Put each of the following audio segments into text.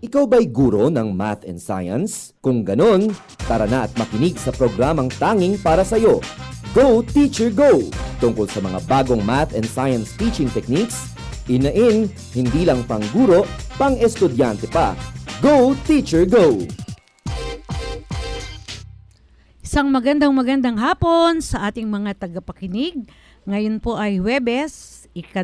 Ikaw ba'y guro ng math and science? Kung ganon, tara na at makinig sa programang tanging para sa'yo. Go Teacher Go! Tungkol sa mga bagong math and science teaching techniques, in, hindi lang pang guro, pang estudyante pa. Go Teacher Go! Isang magandang hapon sa ating mga tagapakinig. Ngayon po ay Huwebes,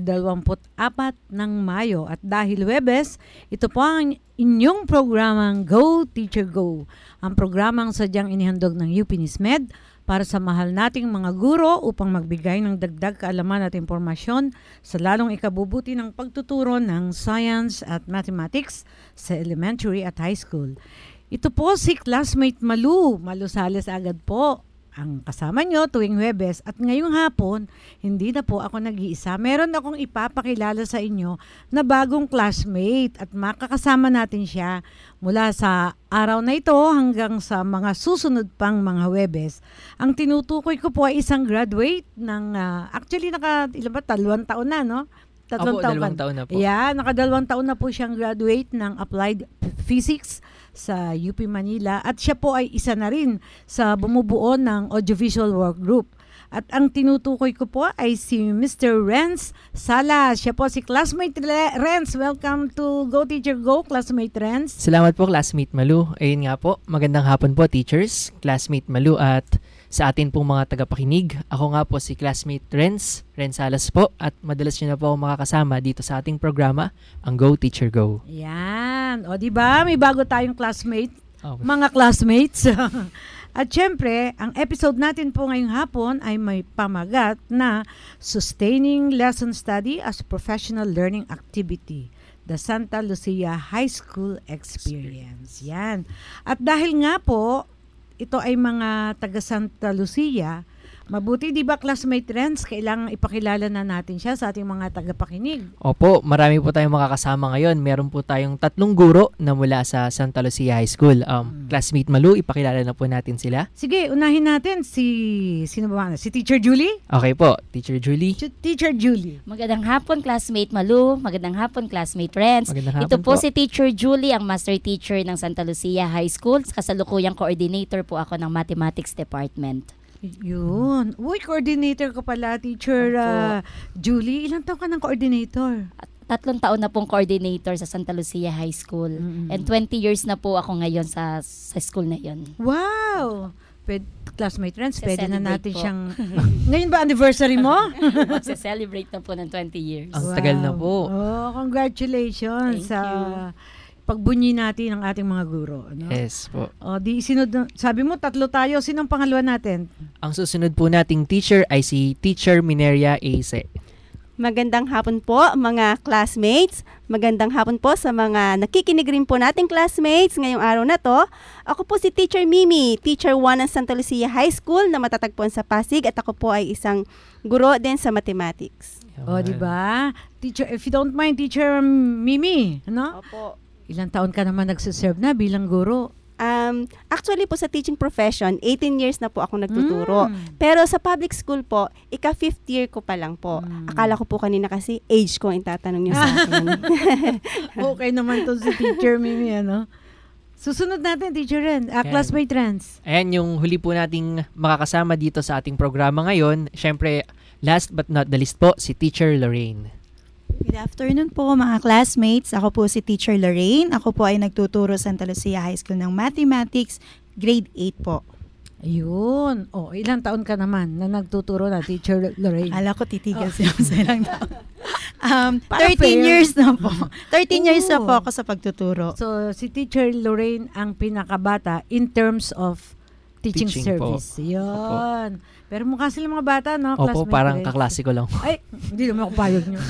ika-24 ng Mayo. At dahil Huwebes, ito po ang inyong programang Go Teacher Go. Ang programang sadyang inihandog ng UP NISMED para sa mahal nating mga guro upang magbigay ng dagdag kaalaman at impormasyon sa lalong ikabubuti ng pagtuturo ng science at mathematics sa elementary at high school. Ito po si classmate Malu Sales agad po ang kasama nyo tuwing Huwebes, at ngayong hapon, hindi na po ako nag-iisa. Meron akong ipapakilala sa inyo na bagong classmate at makakasama natin siya mula sa araw na ito hanggang sa mga susunod pang mga Huwebes. Ang tinutukoy ko po ay isang graduate ng, actually dalawang taon na, no? Dalawang taon na po. Yeah, nakadalawang taon na po siyang graduate ng Applied Physics sa UP Manila, at siya po ay isa na rin sa bumubuo ng Audiovisual Work Group. At ang tinutukoy ko po ay si Mr. Renz Salas. Siya po si classmate Renz. Welcome to Go Teacher Go, classmate Renz. Salamat po, classmate Malu. Ayun nga po, magandang hapon po, teachers, classmate Malu, at sa atin pong mga tagapakinig. Ako nga po si classmate Renz Salas po, at madalas nyo na po ako makakasama dito sa ating programa, ang Go Teacher Go. Yan. O diba, may bago tayong classmate, Okay. mga classmates. At syempre, ang episode natin po ngayong hapon ay may pamagat na Sustaining Lesson Study as Professional Learning Activity, the Santa Lucia High School Experience. Yan. At dahil nga po, ito ay mga taga Santa Lucia, mabuti, di ba, classmate Renz, kailangan ipakilala na natin siya sa ating mga tagapakinig. Opo, marami po tayong makakasama ngayon. Meron po tayong 3 guro na mula sa Santa Lucia High School. Classmate Malu, ipakilala na po natin sila. Sige, unahin natin sino ba? Si Teacher Julie? Okay po, Teacher Julie. Teacher Julie. Magandang hapon, classmate Malu. Magandang hapon, classmate Renz. Magandang hapon Ito po si Teacher Julie, ang master teacher ng Santa Lucia High School. Kasalukuyang coordinator po ako ng Mathematics Department. Yun. Uy, coordinator ko pala, Teacher Julie. Ilang taon ka ng coordinator? 3 taon na pong coordinator sa Santa Lucia High School. Mm-hmm. And 20 years na po ako ngayon sa school na yun. Wow! Classmate Renz, pwede na natin po siyang... Ngayon ba anniversary mo? Magse-celebrate na po ng 20 years. Ang tagal na po. Oh, congratulations Thank sa pagbunyi natin ng ating mga guro. Ano? Yes po. O, sabi mo, 3 tayo. Sinong pangalawa natin? Ang susunod po nating teacher ay si Teacher Mineria Ace. Magandang hapon po mga classmates. Magandang hapon po sa mga nakikinig rin po nating classmates ngayong araw na to. Ako po si Teacher Mimi, Teacher 1 ng Santa Lucia High School na matatagpuan sa Pasig, at ako po ay isang guro din sa mathematics. O, di ba? Teacher, if you don't mind, Teacher Mimi, ano? Opo. Ilang taon ka naman nagsiserve na bilang guro? Actually po sa teaching profession, 18 years na po ako nagtuturo. Pero sa public school po, ika-5th year ko pa lang po. Akala ko po kanina kasi age ko ang tatanong niyo sa akin. Okay naman to si Teacher Mimi, ano? Susunod natin, Teacher Ren, classmate Renz. Ayan yung huli po nating makakasama dito sa ating programa ngayon. Siyempre, last but not the least po, si Teacher Lorraine. Good afternoon po mga classmates. Ako po si Teacher Lorraine. Ako po ay nagtuturo sa Santa Lucia High School ng Mathematics, grade 8 po. Ayun. O, ilang taon ka naman na nagtuturo na, Teacher Lorraine? Ala ko titigil siya sa ilang taon. 13 fair. years na po. 13 years na po ako sa pagtuturo. So, si Teacher Lorraine ang pinakabata in terms of teaching service. Po. Yun. Pero mukha sila mga bata, no? Opo, Classmate parang Renz. kaklase ko lang. Ay, hindi naman ako payag nyo.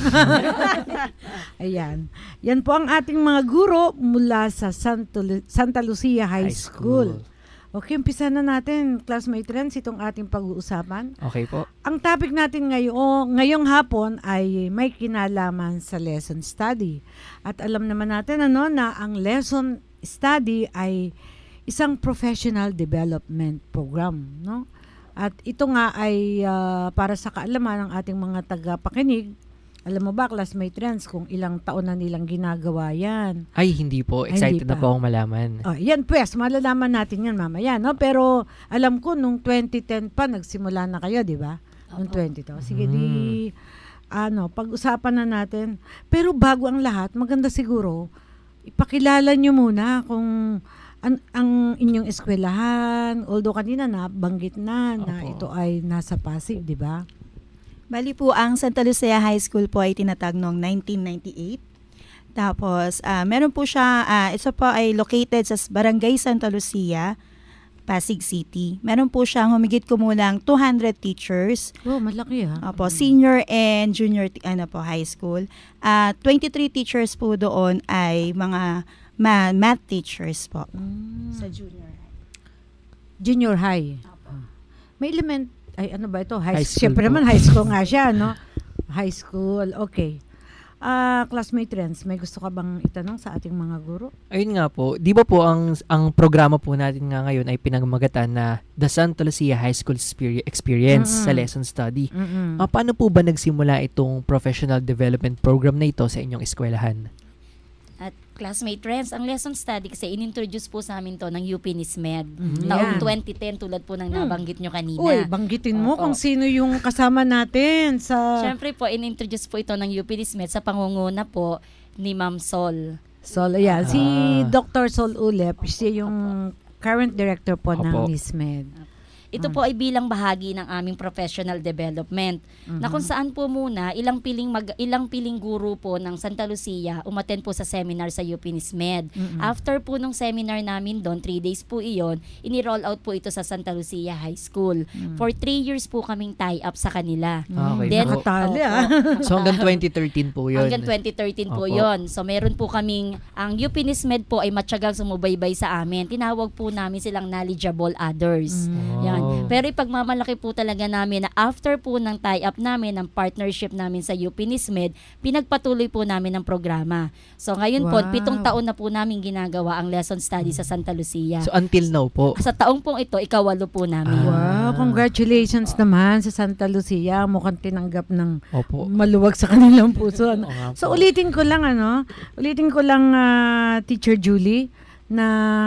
Ayan. Yan po ang ating mga guro mula sa Santa Lucia High School. Okay, umpisa na natin, classmate Renz, itong ating pag-uusapan. Okay po. Ang topic natin ngayong hapon ay may kinalaman sa lesson study. At alam naman natin na ang lesson study ay isang professional development program, no? At ito nga ay para sa kaalaman ng ating mga tagapakinig Alam mo ba, classmate Renz, kung ilang taon na nilang ginagawa yan? Ay, hindi po. Ay, Excited hindi na pa. po akong malaman. Oh, yan pues, malalaman natin yan mamaya, no? Pero alam ko, nung 2010 pa, nagsimula na kayo, di ba? Nung 2010. Sige, pag-usapan na natin. Pero bago ang lahat, maganda siguro, ipakilala nyo muna kung ang inyong eskwelahan, although kanina nabanggit na Opo. ito ay nasa Pasig, di ba? Bali po, ang Santa Lucia High School po ay tinatag noong 1998. Tapos, meron po siya, ito po ay located sa Barangay Santa Lucia, Pasig City. Meron po siyang humigit kumulang 200 teachers. Oh, malaki ha. Opo, senior and junior high school. 23 teachers po doon ay mga math teachers po. Sa junior high. Junior high. May element, ano ba ito? High school Siyempre po. naman, high school nga siya, no? High school, okay. Classmate Renz, may gusto ka bang itanong sa ating mga guro? Ayun nga po, di ba po ang programa po natin nga ngayon ay pinagmagatan na The Santa Lucia High School Experience sa lesson study. Paano po ba nagsimula itong professional development program na ito sa inyong eskwelahan? At classmate Renz, ang lesson study kasi inintroduce po sa amin to ng UP Nismed. Mhm. Taong Yan. 2010 tulad po ng nabanggit nyo kanina. Uy, banggitin mo Oo. kung sino yung kasama natin sa Siyempre po, inintroduce po ito ng UP Nismed sa pangunguna po ni Ma'am Sol. Sol. Ayan, si Ah. Dr. Sol Ulep, siya yung current director po ng Opo. NISMED. Ito po ay bilang bahagi ng aming professional development na kung saan po muna ilang piling guro po ng Santa Lucia umattend po sa seminar sa UP Nismed. After po nung seminar namin doon, 3 days po iyon, ini-roll out po ito sa Santa Lucia High School. For 3 years po kaming tie-up sa kanila. Okay Then, po. Nakatali Opo. So hanggang 2013 po yun. Hanggang 2013 po Opo. yon. So meron po kaming, ang UP Nismed po ay matyagang sumubaybay sa amin. Tinawag po namin silang knowledgeable others. Yan. Wow. Pero ipagmamalaki po talaga namin na after po ng tie-up namin, ng partnership namin sa UP Nismed, pinagpatuloy po namin ang programa. So ngayon po, Wow. 7 taon na po namin ginagawa ang lesson study sa Santa Lucia. So until now po. Sa taong pong ito, 8 po namin. Wow, congratulations naman sa Santa Lucia. Mukhang tinanggap ng Opo. maluwag sa kanilang puso. Oo nga So po. ulitin ko lang Teacher Julie na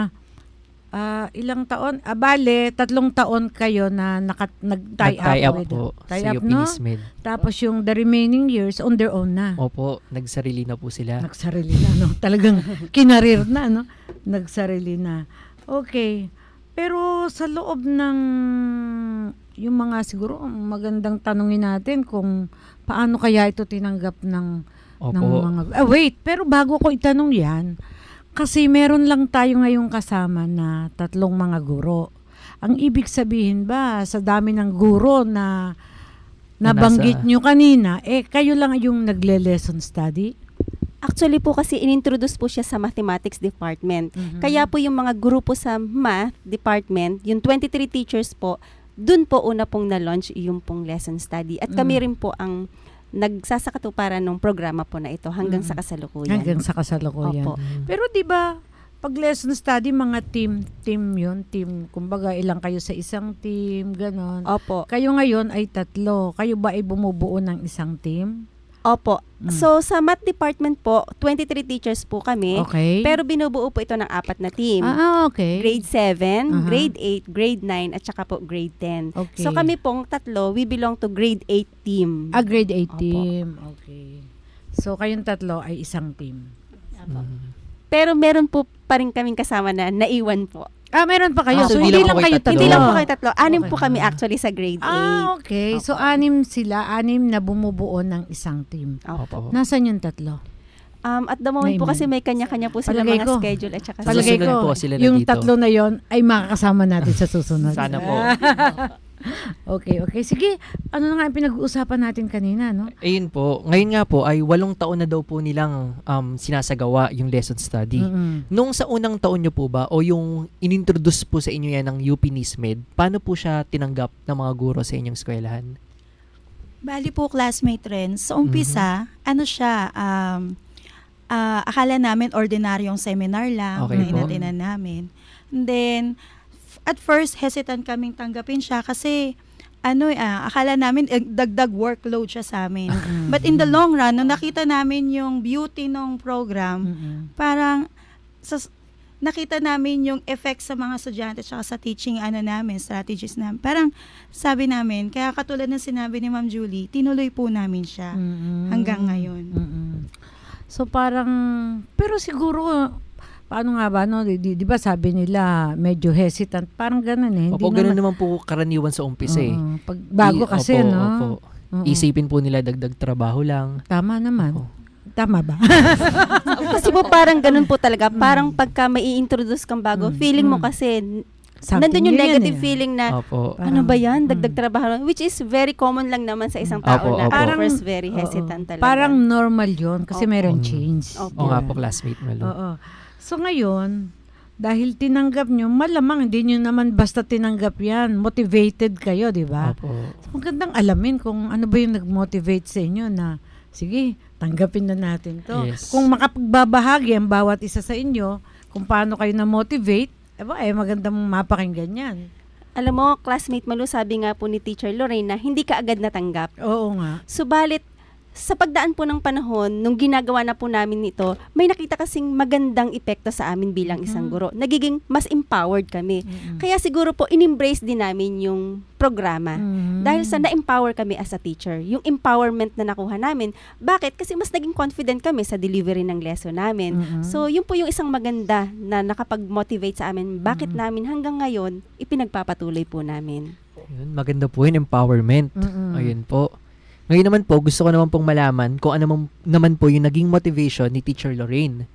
ilang taon, bale 3 taon kayo na nag-tie Nag-tie up up with po tie sa up, UP no? Nismed. Tapos yung the remaining years on their own na. Opo, nagsarili na po sila. Nagsarili na, no? Talagang kinarir na, no? Nagsarili na. Okay. Pero sa loob ng yung mga siguro magandang tanungin natin kung paano kaya ito tinanggap ng Opo. mga wait, pero bago ko itanong 'yan, kasi meron lang tayo ngayong kasama na 3 mga guro. Ang ibig sabihin ba sa dami ng guro na nabanggit nyo kanina, kayo lang yung nagle-lesson study? Actually po kasi inintroduce po siya sa mathematics department. Kaya po yung mga grupo sa math department, yung 23 teachers po, dun po una pong na-launch yung pong lesson study. At kami rin po ang nagsasakatuparan ng programa po na ito hanggang sa kasalukuyan. Hanggang sa kasalukuyan. Opo. Pero 'di ba pag lesson study mga team kumbaga ilang kayo sa isang team, ganon. Opo. Kayo ngayon ay 3. Kayo ba ay bumubuo ng isang team? Opo. So sa math department po, 23 teachers po kami. Okay. Pero binubuo po ito ng 4 na team. Okay. Grade 7, Aha. grade 8, grade 9, at saka po grade 10. Okay. So kami pong 3, we belong to grade 8 team. Grade 8 Opo. team. Okay. So kayong 3 ay isang team. Pero meron po pa rin kaming kasama na naiwan po. Meron pa kayo. So So, hindi hindi lang lang po kayo kayo 3. Hindi lang po kayo 3. 6 Okay. po kami actually sa grade 8. Okay. So 6 sila, 6 na bumubuo ng isang team. Opo. Nasaan yung 3? At the moment po Naiwan. kasi may kanya-kanya po sila Palagay mga ko. schedule at saka Palagay susunod ko, po sila yung nandito. 3 na yon ay makakasama natin sa susunod. Sana po. Okay. Sige, ano na nga yung pinag-uusapan natin kanina, no? Ayun po. Ngayon nga po ay 8 taon na daw po nilang sinasagawa yung lesson study. Mm-mm. Nung sa unang taon nyo po ba o yung inintroduce po sa inyo yan ng UP Nismed, paano po siya tinanggap ng mga guro sa inyong eskwelahan? Bali po, classmate Renz, sa umpisa, akala namin ordinaryong seminar lang Okay na po. inatinan namin. And then, at first, hesitant kaming tanggapin siya kasi akala namin dagdag workload siya sa amin. But in the long run, nung nakita namin yung beauty ng program, parang nakita namin yung effect sa mga estudyante at sa teaching namin, strategies namin. Parang sabi namin, kaya katulad ng sinabi ni Ma'am Julie, tinuloy po namin siya hanggang ngayon. So parang, pero siguro, paano nga ba, no? Di ba sabi nila, medyo hesitant, parang ganun eh. Opo, ganun naman po karaniwan sa umpisa eh. Bago kasi, opo, no? Opo. Isipin po nila dagdag trabaho lang. Tama naman. Opo. Tama ba? Kasi po parang ganun po talaga. Parang pagka may i-introduce kang bago, feeling mo kasi, nandun yung negative feeling na, ano ba yan? Dagdag trabaho lang. Which is very common lang naman sa isang tao na Parang, first very hesitant talaga. Parang normal yon kasi meron change. Oo nga po, classmate Malu. Oo. So ngayon, dahil tinanggap nyo, malamang hindi nyo naman basta tinanggap yan. Motivated kayo, di ba? Opo. So magandang alamin kung ano ba yung nag-motivate sa inyo na, sige, tanggapin na natin to. Yes. Kung makapagbabahagi ang bawat isa sa inyo, kung paano kayo na-motivate, magandang mapakinggan yan. Alam mo, classmate Malu, sabi nga po ni Teacher Lorraine na hindi ka agad natanggap. Oo nga. Subalit, sa pagdaan po ng panahon, nung ginagawa na po namin ito, may nakita kasing magandang epekto sa amin bilang isang guro. Nagiging mas empowered kami. Kaya siguro po, in-embrace din namin yung programa. Dahil sa na-empower kami as a teacher. Yung empowerment na nakuha namin. Bakit? Kasi mas naging confident kami sa delivery ng lesson namin. So, yun po yung isang maganda na nakapag-motivate sa amin. Bakit namin hanggang ngayon, ipinagpapatuloy po namin. Yun, maganda po yung empowerment. Ayun po. Ngayon naman po, gusto ko naman pong malaman kung ano naman po yung naging motivation ni Teacher Lorraine.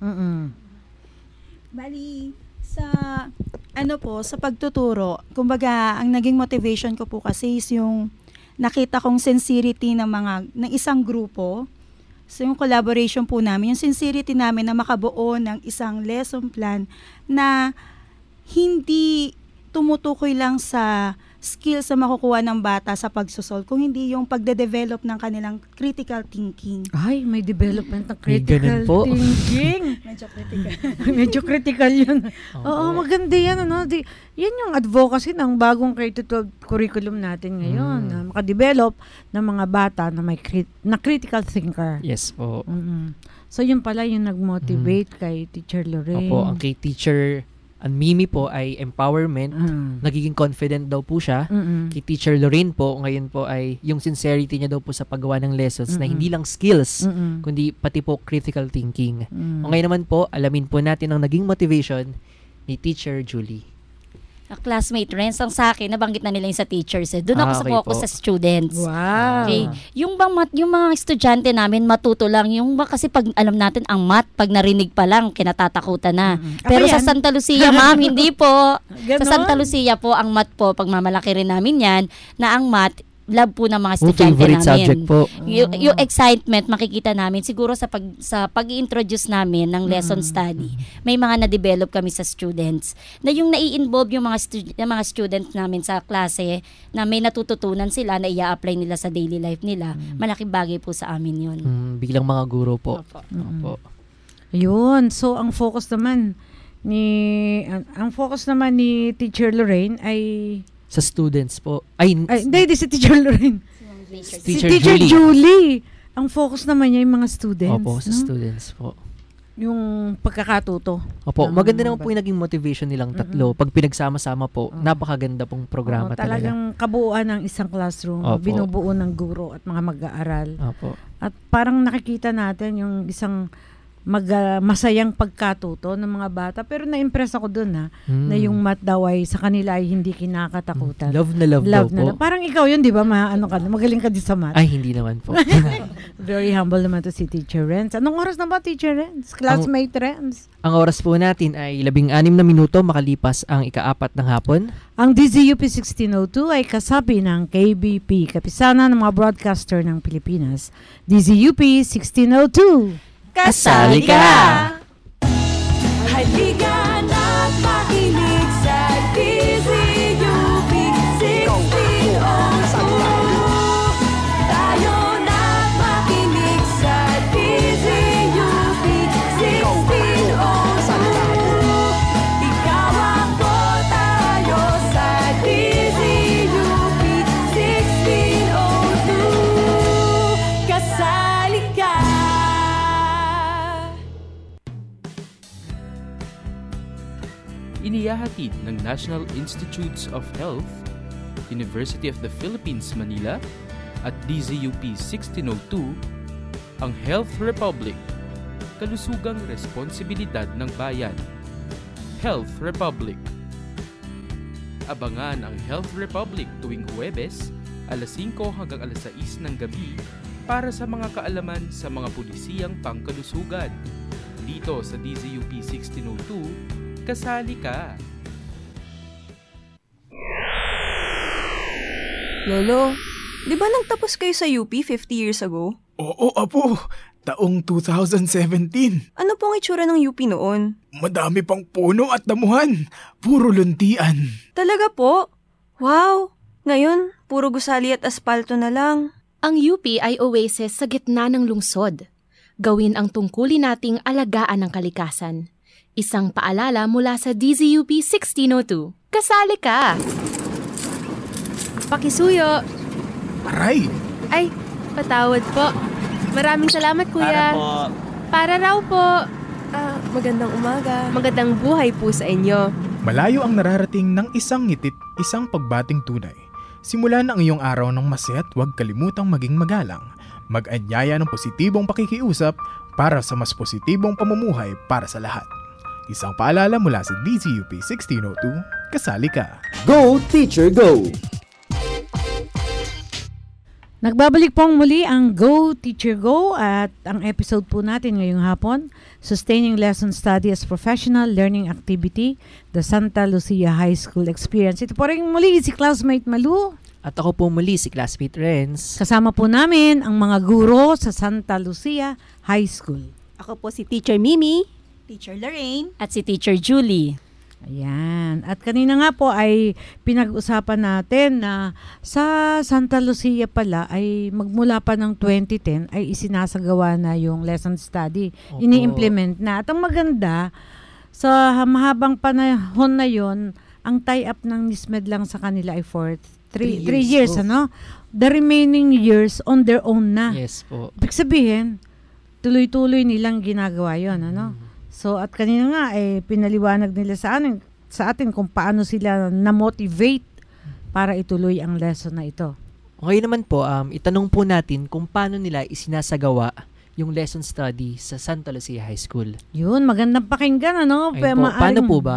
Bali, sa pagtuturo, kumbaga, ang naging motivation ko po kasi is yung nakita kong sincerity ng isang grupo. So, yung collaboration po namin, yung sincerity namin na makabuo ng isang lesson plan na hindi tumutukoy lang sa skills na makukuha ng bata sa pagsosolve, kung hindi yung pagde-develop ng kanilang critical thinking. Ay, may development ng May critical ganun po. thinking. Medyo critical. Medyo critical yun. Oo, maganda yan. Yan yung advocacy ng bagong K-12 curriculum natin ngayon. Na makadevelop ng mga bata na may na critical thinker. Yes po. So, yun pala yung nag-motivate kay Teacher Lorraine. Opo, ang kay Teacher Mimi po ay empowerment. Nagiging confident daw po siya. Kay Teacher Lorraine po, ngayon po ay yung sincerity niya daw po sa paggawa ng lessons na hindi lang skills, kundi pati po critical thinking. O ngayon naman po, alamin po natin ang naging motivation ni Teacher Julie. Classmate Renz, ang sa akin, nabanggit na nila yung sa teachers. Doon ako sa Okay focus po. sa students. Wow. Okay. Yung mga estudyante namin matuto lang, kasi pag alam natin ang math, pag narinig pa lang, kinatatakutan na. Pero Ako sa yan. Santa Lucia, ma'am, hindi po. Ganon? Sa Santa Lucia po, ang math po, pag mamalaki rin namin yan, na ang math, love po ng mga estudyante favorite namin. subject po. Yung excitement makikita namin siguro sa pag-i-introduce namin ng lesson study. May mga na-develop kami sa students na yung nai-involve yung mga students namin sa klase na may natututunan sila na i-apply nila sa daily life nila. Malaking bagay po sa amin yun. Bilang mga guro po. Opo. Opo. Ayun. So, ang focus naman ni Teacher Lorraine ay Sa students po. Ay, hindi si Teacher Lorraine. Si Teacher Teacher Julie. Julie. Ang focus naman niya yung mga students. Opo, sa no? students po. Yung pagkakatuto. Opo, Tama maganda naman naman po yung naging motivation nilang tatlo. Pag pinagsama-sama po, napakaganda pong programa Oo, talaga. talagang kabuuan ng isang classroom. Opo. Binubuo ng guro at mga mag-aaral. Opo. At parang nakikita natin yung isang masayang pagkatuto ng mga bata. Pero na-impress ako dun na yung math daw ay sa kanila ay hindi kinakatakutan. Love na love daw po. Parang ikaw yun, di ba? Magaling ka din sa math. Ay, hindi naman po. Very humble naman to si Teacher Renz. Anong oras na ba, Teacher Renz? Classmate Renz? Ang oras po natin ay 16 na minuto makalipas ang ika-4 ng hapon. Ang DZUP 1602 ay kasapi ng KBP, Kapisanan ng mga Broadcaster ng Pilipinas. DZUP 1602. Kasali ka! Halika na't makinig sa DZUP 1602. Tayo na't makinig sa DZUP 1602. Ikaw ako, tayo sa DZUP 1602. inihahatid ng National Institutes of Health, University of the Philippines, Manila at DZUP 1602, ang Health Republic, kalusugang responsibilidad ng bayan. Health Republic. Abangan ang Health Republic tuwing Huwebes, alas 5 hanggang alas 6 ng gabi para sa mga kaalaman sa mga pulisiyang pangkalusugan. Dito sa DZUP 1602, kasali ka! Lolo, di ba nagtapos kayo sa UP 50 years ago? Oo, apo. Taong 2017. Ano pong itsura ng UP noon? Madami pang puno at damuhan. Puro luntian. Talaga po? Wow! Ngayon, puro gusali at asfalto na lang. Ang UP ay oasis sa gitna ng lungsod. Gawin ang tungkulin nating alagaan ng kalikasan. Isang paalala mula sa DZUP 1602. Kasali ka! Pakisuyo! Aray! Ay, patawad po. Maraming salamat, kuya. Para raw po. Magandang umaga. Magandang buhay po sa inyo. Malayo ang nararating ng isang ngitit, isang pagbating tunay. Simulan ang iyong araw ng masaya at huwag kalimutang maging magalang. Mag-anyaya ng positibong pakikiusap para sa mas positibong pamumuhay para sa lahat. Isang paalala mula sa DZUP 1602, kasali ka. Go Teacher Go! Nagbabalik pong muli ang Go Teacher Go at ang episode po natin ngayong hapon, Sustaining Lesson Study as Professional Learning Activity, the Santa Lucia High School Experience. Ito po rin muli si Classmate Malu. At ako po muli si Classmate Renz. Kasama po namin ang mga guro sa Santa Lucia High School. Ako po si Teacher Mimi. Teacher Lorraine. At si Teacher Julie. Ayan. At kanina nga po ay pinag-usapan natin na sa Santa Lucia pala ay magmula pa ng 2010 ay isinasagawa na yung lesson study. Opo. Ini-implement na. At ang maganda, sa mahabang panahon na yon, ang tie-up ng NISMED lang sa kanila ay for 3 years, po. ano? The remaining years on their own na. Yes po. Ibig sabihin, tuloy-tuloy nilang ginagawa yon, ano? So at kanina nga pinaliwanag nila sa atin kung paano sila na-motivate para ituloy ang lesson na ito. Ngayon naman po, itanong po natin kung paano nila isinasagawa yung lesson study sa Santa Lucia High School. Yun, magandang pakinggan, ano? Ayun po, paano po ba?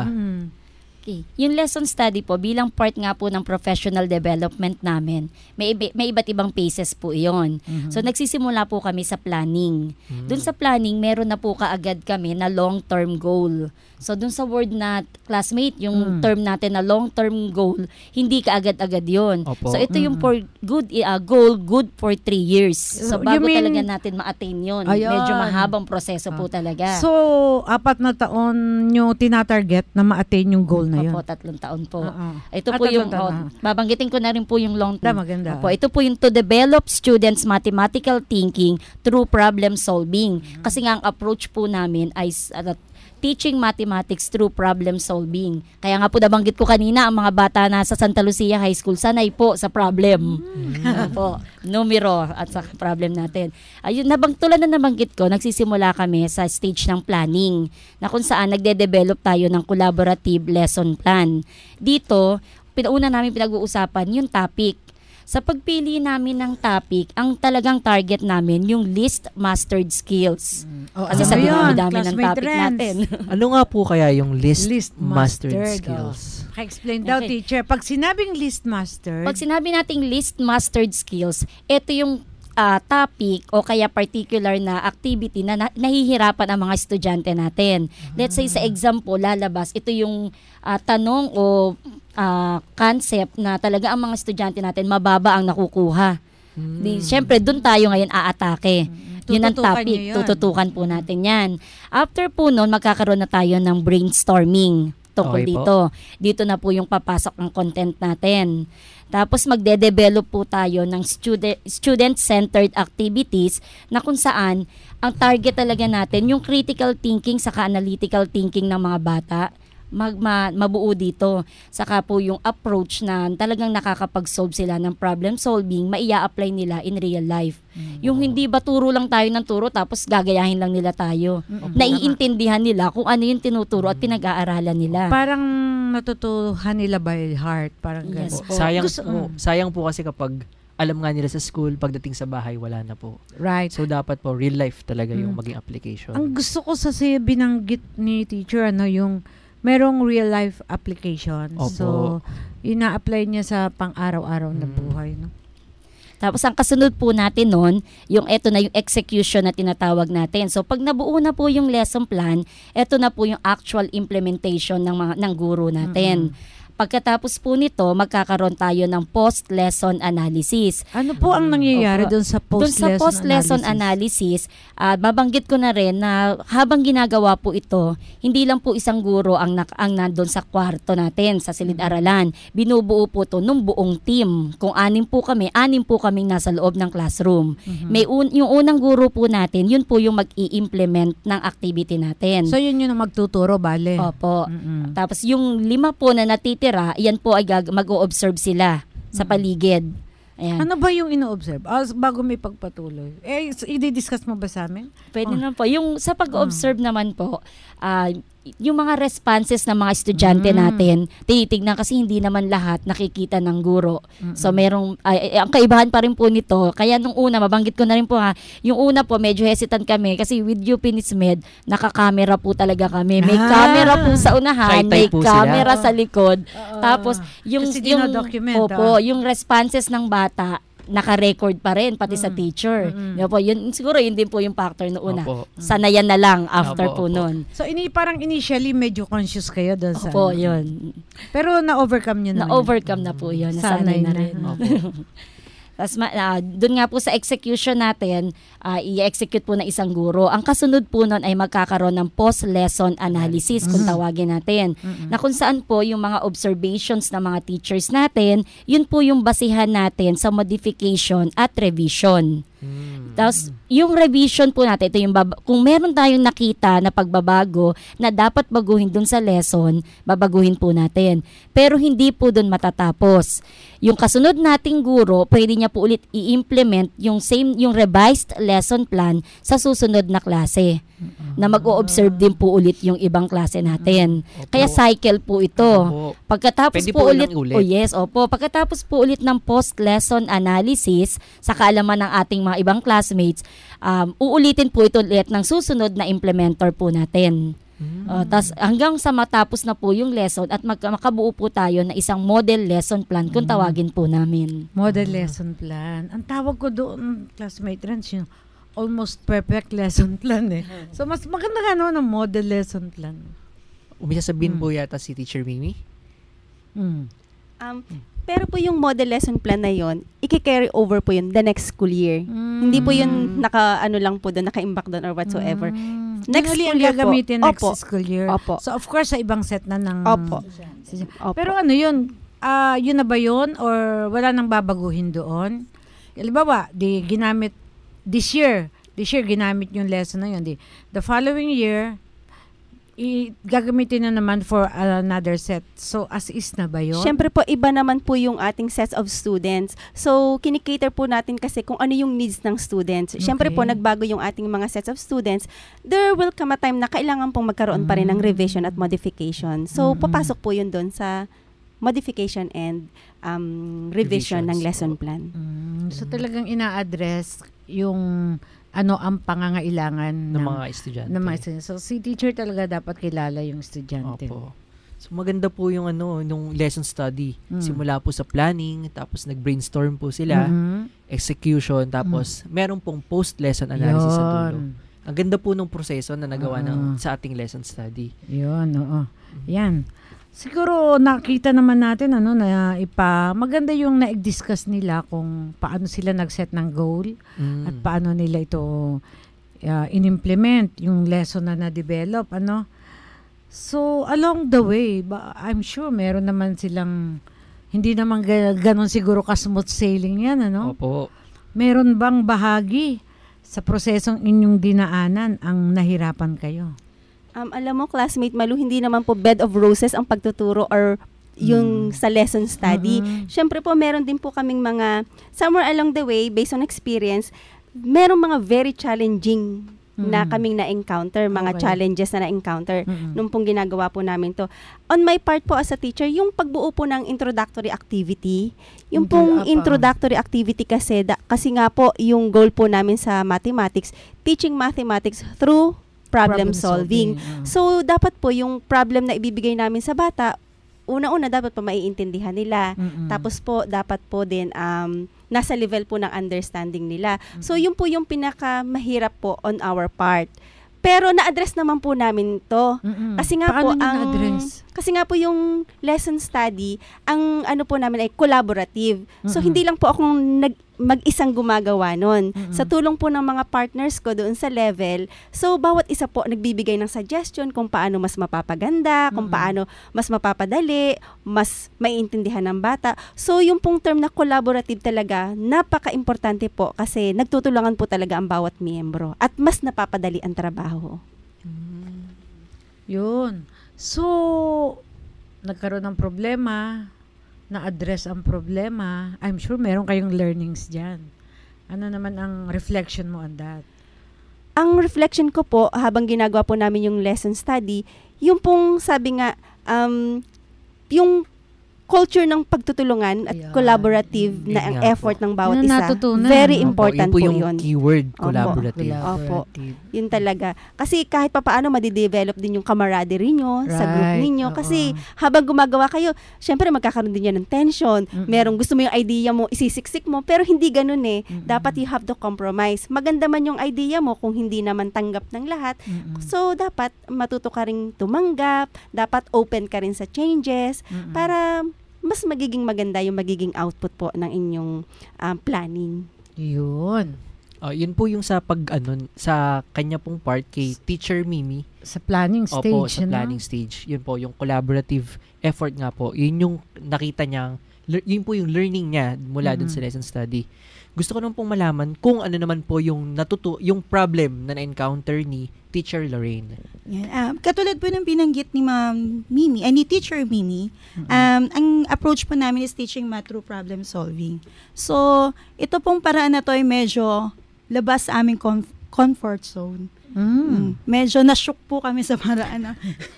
Okay. Yung lesson study po, bilang part nga po ng professional development namin, may iba't ibang phases po iyon. So, nagsisimula po kami sa planning. Doon sa planning, meron na po kaagad kami na long-term goal. So, doon sa word na classmate, yung term natin na long-term goal, hindi kaagad-agad yun. Opo. So, ito yung for good goal, good for 3 years. So, bago talaga natin ma-attain yun. Ayun. Medyo mahabang proseso po talaga. So, 4 na taon nyo tinatarget na ma-attain yung goal na yun. Opo, 3 taon po. Oo. Ito po yung, babanggitin ko na rin po yung long term. Maganda. Opo, ito po yung to develop students' mathematical thinking through problem solving. Kasi nga ang approach po namin ay teaching mathematics through problem solving. Kaya nga po nabanggit ko kanina, ang mga bata na sa Santa Lucia High School, sanay po sa problem. Opo, numero at sa problem natin. Ayun, tulad na nabanggit ko, nagsisimula kami sa stage ng planning na kung saan nagde-develop tayo ng collaborative lesson plan. Dito, una namin pinag-uusapan yung topic. Sa pagpili namin ng topic, ang talagang target namin yung least mastered skills. Kasi sa dami ng topic natin. Ano nga po kaya yung least mastered skills? Explain daw, teacher. Pag sinabing least mastered, Pag sinabi nating least mastered skills, ito yung topic o kaya particular na activity na nahihirapan ang mga estudyante natin. Let's say sa example, lalabas, ito yung tanong o concept na talaga ang mga estudyante natin mababa ang nakukuha. Siyempre, doon tayo ngayon aatake. Yun ang topic. Tututukan po natin yan. After po noon, magkakaroon na tayo ng brainstorming tungkol dito. Dito na po yung papasok ng content natin. Tapos magde-develop po tayo ng student-centered activities na kung saan ang target talaga natin yung critical thinking saka analytical thinking ng mga bata. mabuo dito. Saka po yung approach na talagang nakakapag-solve sila ng problem solving, maia-apply nila in real life. Yung hindi ba turo lang tayo ng turo tapos gagayahin lang nila tayo. Naiintindihan nila kung ano yung tinuturo at pinag-aaralan nila. Parang natutuhan nila by heart. Parang Yes gano'n. po. Sayang po kasi kapag alam nga nila sa school, pagdating sa bahay, wala na po. Right. So, dapat po, real life talaga yung maging application. Ang gusto ko sa binanggit ni teacher, yung merong real life application. Opo. So, ina-apply niya sa pang-araw-araw na buhay. No? Tapos ang kasunod po natin nun, yung eto na yung execution na tinatawag natin. So pag nabuo na po yung lesson plan, eto na po yung actual implementation ng guro natin. Pagkatapos po nito, magkakaroon tayo ng post-lesson analysis. Ano po ang nangyayari doon sa post-lesson analysis? Mabanggit ko na rin na habang ginagawa po ito, hindi lang po isang guro ang nandun sa kwarto natin, sa silid-aralan. Binubuo po ito ng buong team. Kung 6 po kaming nasa loob ng classroom. Yung unang guro po natin, yun po yung mag-i-implement ng activity natin. So yun yung magtuturo, bale? Opo. Tapos yung 5 po na natitira, yan po ay mag-o-observe sila sa paligid. Ayan. Ano ba yung ino-observe? Bago may pagpatuloy. I-discuss mo ba sa amin? Pwede naman po. Yung sa pag-observe naman po, yung mga responses ng mga estudyante natin, tinitignan kasi hindi naman lahat nakikita ng guro. So merong, ang kaibahan pa rin po nito, kaya nung una, mabanggit ko na rin po yung una po, medyo hesitant kami kasi with UPNISMED, naka-camera po talaga kami. May camera po sa unahan, may camera sa likod. Tapos, yung responses ng bata, naka-record pa rin pati sa teacher. Yun siguro yun din po yung factor na una. Sanayan na lang after po noon. So parang initially medyo conscious kayo doon sa yun. Pero na-overcome niyo na. Na-overcome na po yun. Nasanay na rin. Tapos doon nga po sa execution natin, i-execute po na isang guro. Ang kasunod po nun ay magkakaroon ng post-lesson analysis kung tawagin natin. Na kung saan po yung mga observations ng mga teachers natin, yun po yung basihan natin sa modification at revision. Tapos, yung revision po natin, ito yung kung meron tayong nakita na pagbabago na dapat baguhin dun sa lesson, babaguhin po natin. Pero hindi po dun matatapos. Yung kasunod nating guro, pwede niya po ulit i-implement yung revised lesson plan sa susunod na klase. Na mag-o-observe din po ulit yung ibang klase natin. Kaya cycle po ito. Pagkatapos pwede po ulit. Pagkatapos po ulit ng post-lesson analysis sa kaalaman ng ating mga ibang classmates, uulitin po ito ulit ng susunod na implementer po natin. Tas hanggang sa matapos na po yung lesson at makabuo po tayo na isang model lesson plan kung tawagin po namin. Model lesson plan. Ang tawag ko doon, classmate Rens, yung almost perfect lesson plan eh. So mas maganda ng model lesson plan. Sabihin po yata si Teacher Mimi? Pero po yung model lesson plan na yon, i-carry over po yun the next school year. Hindi po yun lang po doon, naka-imbak doon or whatsoever. Next school year po. Gagamitin next school year. Opo. So of course sa ibang set na ng... Opo. Pero ano yun? Yun na ba yun? Or wala nang babaguhin doon? Halimbawa, ginamit this year ginamit yung lesson na yun. The following year, gagamitin na naman for another set. So, as is na ba yun? Siyempre po, iba naman po yung ating sets of students. So, kinikater po natin kasi kung ano yung needs ng students. Siyempre po, nagbago yung ating mga sets of students. There will come a time na kailangan pong magkaroon pa rin ng revision at modification. So, papasok po yun doon sa modification and revision ng lesson plan. So, talagang ina-address yung ang pangangailangan ng mga estudyante. So, si teacher talaga dapat kilala yung estudyante. Opo. So, maganda po yung nung lesson study. Simula po sa planning, tapos nag-brainstorm po sila, execution, tapos meron pong post-lesson analysis sa dulo. Ang ganda po nung proseso na nagawa sa ating lesson study. Yun, oo. Yan. Siguro nakita naman natin na maganda yung na-discuss nila kung paano sila nag-set ng goal at paano nila ito in-implement yung lesson na na-develop, So along the way, I'm sure meron naman silang hindi naman ganon siguro ka-smooth sailing yan, Opo. Meron bang bahagi sa prosesong inyong dinaanan ang nahirapan kayo? Alam mo, classmate Malu, hindi naman po bed of roses ang pagtuturo or yung sa lesson study. Siyempre po, meron din po kaming mga, somewhere along the way, based on experience, merong mga very challenging na kaming na-encounter, mga challenges na na-encounter nung pong ginagawa po namin to. On my part po as a teacher, yung pagbuo po ng introductory activity, yung pong introductory activity kasi nga po, yung goal po namin sa mathematics, teaching mathematics through problem solving. So, dapat po yung problem na ibibigay namin sa bata, una-una dapat po maiintindihan nila. Tapos po, dapat po din nasa level po ng understanding nila. So, yun po yung pinakamahirap po on our part. Pero na-address naman po namin to. Kasi nga Paano po kasi nga po yung lesson study, ang ano po namin ay collaborative. So hindi lang po akong mag-isang gumagawa nun. Sa tulong po ng mga partners ko doon sa level, so bawat isa po nagbibigay ng suggestion kung paano mas mapapaganda, kung paano mas mapapadali, mas maiintindihan ng bata. So yung pong term na collaborative talaga, napaka-importante po kasi nagtutulungan po talaga ang bawat miyembro at mas napapadali ang trabaho. Yun. So, nagkaroon ng problema, na-address ang problema. I'm sure meron kayong learnings dyan. Ano naman ang reflection mo on that? Ang reflection ko po, habang ginagawa po namin yung lesson study, yung pong sabi nga, yung culture ng pagtutulungan at collaborative na ang effort ng bawat isa. Very important po yun. Yung keyword, collaborative. Opo. Yun talaga. Kasi kahit papaano madidevelop din yung camaraderie nyo sa group ninyo. Kasi habang gumagawa kayo, syempre magkakaroon din yan ng tension. Merong gusto mo yung idea mo, isisiksik mo, pero hindi ganun eh. Dapat you have to compromise. Maganda man yung idea mo kung hindi naman tanggap ng lahat. So, dapat matuto ka rin tumanggap, dapat open ka rin sa changes, para mas magiging maganda yung magiging output po ng inyong planning. Yun. Yun po yung sa sa kanya pong part kay Teacher Mimi. Sa planning stage. Opo, sa planning stage. Yun po, yung collaborative effort nga po. Yun yung nakita niyang, yun po yung learning niya mula dun sa lesson study. Gusto ko naman pong malaman kung ano naman po yung yung problem na na-encounter ni Teacher Lorraine. Yan. Katulad po ng binanggit ni Ma'am Mimi, ni Teacher Mimi, ang approach po namin is teaching math through problem solving. So, ito pong paraan na to ay medyo labas sa aming comfort zone. Medyo na-shook po kami sa paraan na.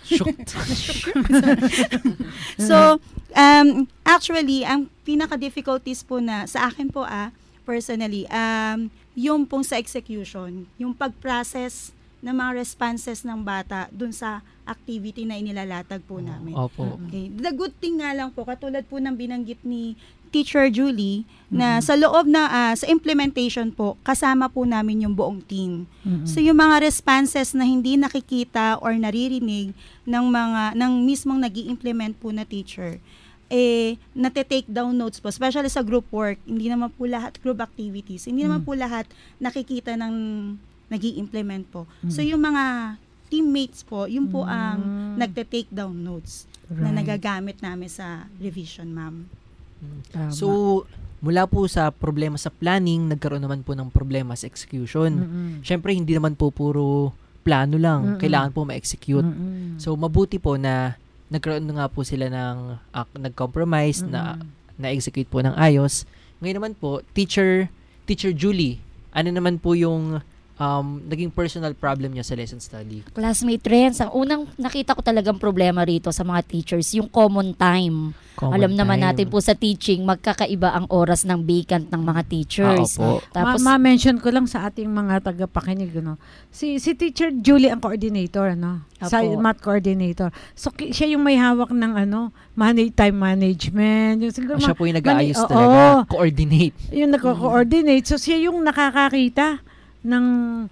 So, actually, ang pinaka-difficulties po na sa akin po personally, yung pong sa execution, yung pag-process ng mga responses ng bata dun sa activity na inilalatag po namin. Opo. Okay. The good thing nga lang po, katulad po ng binanggit ni Teacher Julie, na sa loob na sa implementation po, kasama po namin yung buong team. So yung mga responses na hindi nakikita or naririnig ng mismong nag-i-implement po na teacher, nate-take down notes po, especially sa group work, hindi naman po lahat, group activities, hindi naman po lahat nakikita ng nag-i-implement po. So yung mga teammates po, yun po ang nagte-take down notes na nagagamit namin sa revision, ma'am. So, mula po sa problema sa planning, nagkaroon naman po ng problema sa execution. Siyempre, hindi naman po puro plano lang. Kailangan po ma-execute. So, mabuti po na nagkaroon nga po sila ng nag-compromise na-execute po ng ayos. Ngayon naman po, Teacher Julie, ano naman po yung naging personal problem niya sa lesson study? Classmate Renz, ang unang nakita ko talagang problema rito sa mga teachers, yung common time. Alam naman natin po sa teaching, magkakaiba ang oras ng vacant ng mga teachers. Tapos ma-mention ko lang sa ating mga tagapakinig, si Teacher Julie ang coordinator, sa math coordinator. So siya yung may hawak ng time management. Siya po yung nag-aayos talaga, coordinate. Yung nagko-coordinate. So siya yung nakakakita ng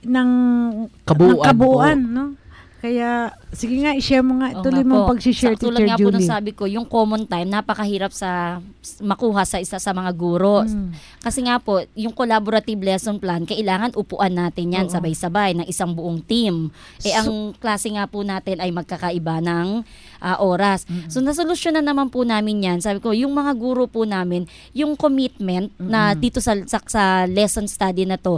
kabuuan, no? Kaya, sige nga, i-share mo nga. Tuloy mo pag-share, Teacher Julie. Tulad nga po nung sabi ko, yung common time, napakahirap sa makuha sa isa sa mga guro. Kasi nga po, yung collaborative lesson plan, kailangan upuan natin yan sabay-sabay ng isang buong team. Ang klase nga po natin ay magkakaiba ng oras. So, nasolusyonan naman po namin yan. Sabi ko, yung mga guro po namin, yung commitment na dito sa lesson study na to,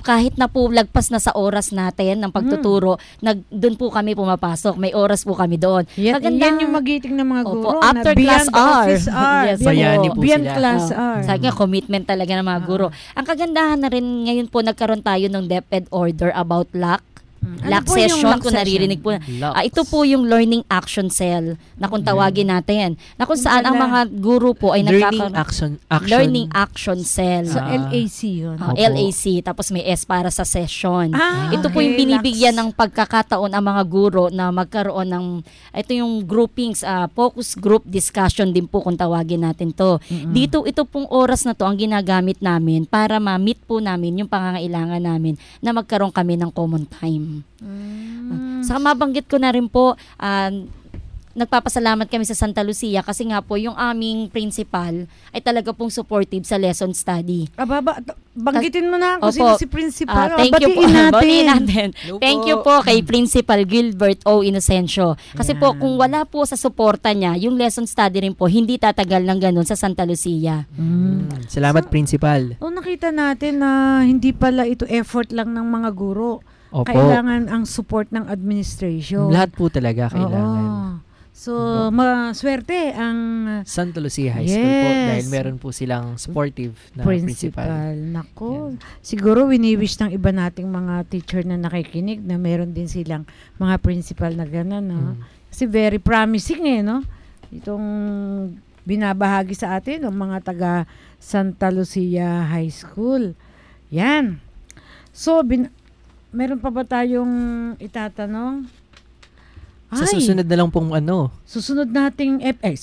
kahit na po lagpas na sa oras natin ng pagtuturo, doon po kami pumapasok. May oras po kami doon. Yan yung magiting ng mga guro. After class hour. Yes, bayani po beyond sila. class hour. Sabi nga, commitment talaga ng mga guro. Ang kagandahan na rin ngayon po, nagkaroon tayo ng DepEd order about LAC. LAC session, kung naririnig po. Ito po yung Learning Action Cell na kung tawagin natin. Na kung saan ang mga guro po ay Learning Learning Action Cell. So, LAC yun. LAC, tapos may S para sa session. Ito po yung okay, binibigyan ng pagkakataon ang mga guro na magkaroon ng, ito yung groupings, focus group discussion din po kung tawagin natin to. Dito, ito pong oras na to ang ginagamit namin para ma-meet po namin yung pangangailangan namin na magkaroon kami ng common time. Saka mabanggit ko na rin po, nagpapasalamat kami sa Santa Lucia kasi nga po yung aming principal ay talaga pong supportive sa lesson study. Banggitin mo na kung sino si principal. Thank you po. Batiin natin. Thank you po kay Principal Gilbert O. Inocencio. Kasi po kung wala po sa suporta niya, yung lesson study rin po hindi tatagal ng ganun sa Santa Lucia. Salamat, principal. Nakita natin na hindi pala ito effort lang ng mga guro. Opo. Kailangan ang support ng administration. Lahat po talaga kailangan. So, maswerte ang Santa Lucia High School po dahil meron po silang supportive na principal. Nako, siguro wini-wish ng iba nating mga teacher na nakikinig na meron din silang mga principal na gano'n, no? Kasi very promising no? Itong binabahagi sa atin ng mga taga Santa Lucia High School. Yan. So, meron pa ba tayong itatanong? Sa susunod na lang pong susunod nating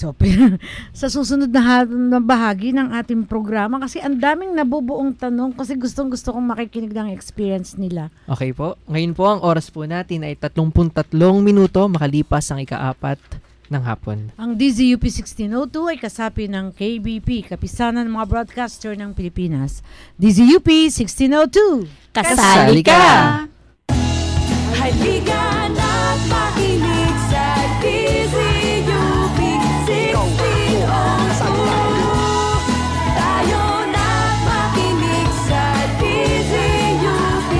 sa susunod na bahagi ng ating programa kasi ang daming nabubuong tanong kasi gustong-gusto kong makikinig ng experience nila. Okay po. Ngayon po ang oras po natin ay 33 minuto makalipas ang ika-4 ng hapon. Ang DZUP 1602 ay kasapi ng KBP, Kapisanan ng mga Broadcaster ng Pilipinas. DZUP 1602. Kasali ka! Halika na't makinig sa DZUP 1602. Tayo na't makinig sa DZUP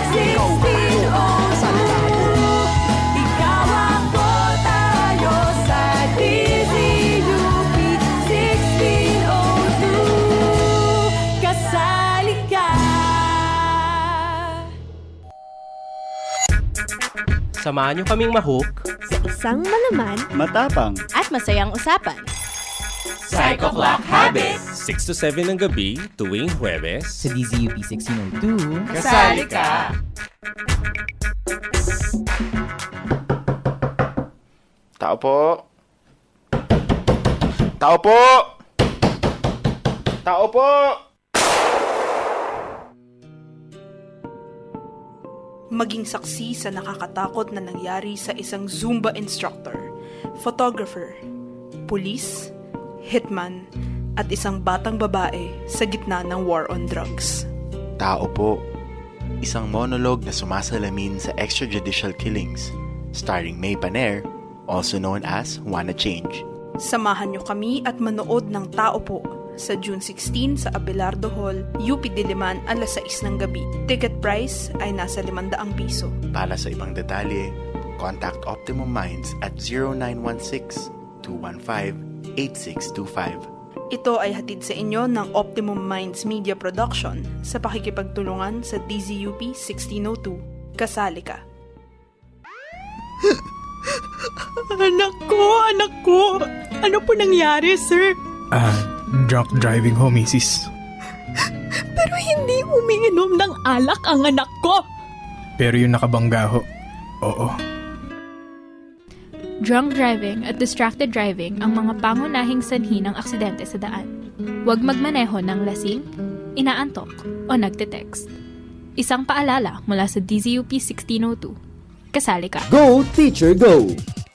1602. Ikaw ako, tayo sa DZUP 1602. Kasali ka! Samahan niyo kaming mahook sa isang malaman, matapang at masayang usapan. Psycho Clock Habit 6 to 7 ng gabi tuwing Huwebes sa DZUP 1602. Kasali ka! Tao po! Tao po! Tao po! Maging saksi sa nakakatakot na nangyari sa isang Zumba instructor, photographer, pulis, hitman, at isang batang babae sa gitna ng war on drugs. Tao po, isang monologue na sumasalamin sa extrajudicial killings, starring May Paner, also known as Wanna Change. Samahan niyo kami at manood ng Tao Po sa June 16 sa Abelardo Hall, UP Diliman, alas 6 ng gabi. Ticket price ay nasa 500 piso. Para sa ibang detalye, contact Optimum Minds at 0916-215-8625. Ito ay hatid sa inyo ng Optimum Minds Media Production sa pakikipagtulungan sa DZUP 1602. Kasali ka! Anak ko! Ano po nangyari, sir? Drunk driving ho, misis. Pero hindi umiinom ng alak ang anak ko. Pero yung nakabangga ho, oo. Drunk driving at distracted driving ang mga pangunahing sanhi ng aksidente sa daan. Huwag magmaneho ng lasing, inaantok, o nagte-text. Isang paalala mula sa DZUP 1602. Kasali ka. Go, Teacher, Go!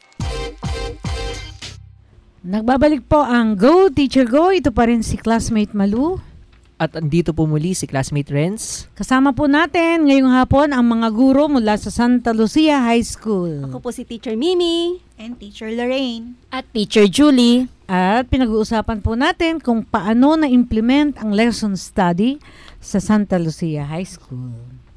Nagbabalik po ang Go, Teacher, Go. Ito pa rin si Classmate Malu. At andito po muli si Classmate Renz. Kasama po natin ngayong hapon ang mga guro mula sa Santa Lucia High School. Ako po si Teacher Mimi. And Teacher Lorraine. At Teacher Julie. At pinag-uusapan po natin kung paano na-implement ang lesson study sa Santa Lucia High School.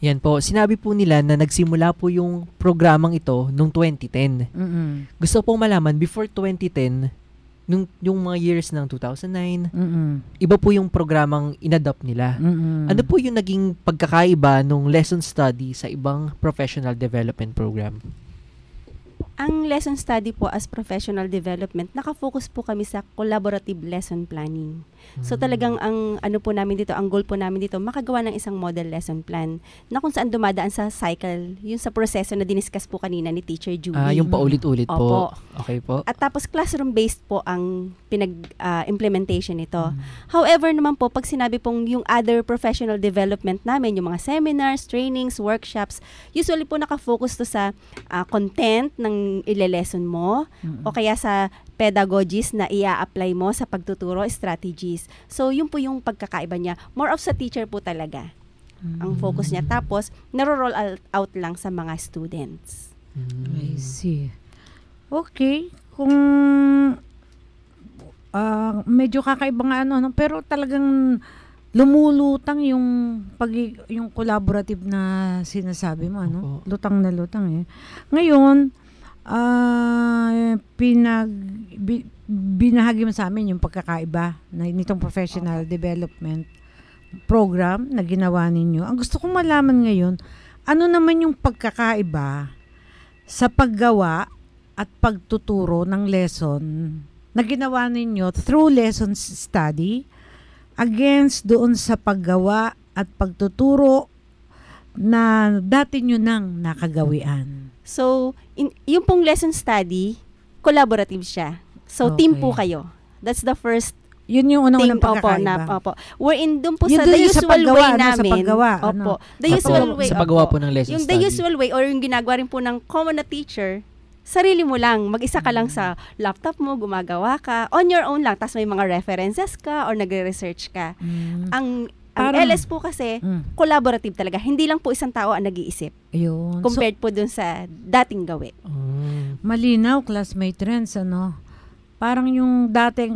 Yan po, sinabi po nila na nagsimula po yung programang ito noong 2010. Gusto pong malaman, before 2010, yung mga years ng 2009, iba po yung programang inadopt nila. Ano po yung naging pagkakaiba nung lesson study sa ibang professional development program? Ang lesson study po as professional development, nakafocus po kami sa collaborative lesson planning. So talagang ang ang goal po namin dito, makagawa ng isang model lesson plan na kung saan dumadaan sa cycle, yung sa proseso na diniscuss po kanina ni Teacher Julie. Yung paulit-ulit po. Opo. Okay po. At tapos classroom-based po ang implementation nito. However naman po, pag sinabi pong yung other professional development namin, yung mga seminars, trainings, workshops, usually po nakafocus to sa content ng ile-lesson mo o kaya sa pedagogies na ia-apply mo sa pagtuturo, strategies. So, yun po yung pagkakaiba niya. More of sa teacher po talaga ang focus niya. Tapos, naro-roll out lang sa mga students. I see. Okay. Kung medyo kakaiba nga pero talagang lumulutang yung yung collaborative na sinasabi mo, lutang na lutang eh. Ngayon, binahagi mo sa amin yung pagkakaiba na nitong professional development program na ginawa ninyo. Ang gusto kong malaman ngayon, ano naman yung pagkakaiba sa paggawa at pagtuturo ng lesson na ginawa ninyo through lesson study against doon sa paggawa at pagtuturo na dati nyo nang nakagawian? So, yung pong lesson study, collaborative siya. So, team po kayo. That's the first yun yung unang pagkakaiba. Opo. We're in doon po sa the usual way namin. Sa paggawa. Opo. The usual way. Sa paggawa po ng lesson yung study. The usual way or yung ginagawa rin po ng common na teacher, sarili mo lang. Mag-isa ka lang sa laptop mo, gumagawa ka. On your own lang. Tapos may mga references ka or nagre-research ka. Ang LS po kasi, collaborative talaga. Hindi lang po isang tao ang nag-iisip. Ayun. Compared po dun sa dating gawi. Malinaw, classmate Renz, parang yung dating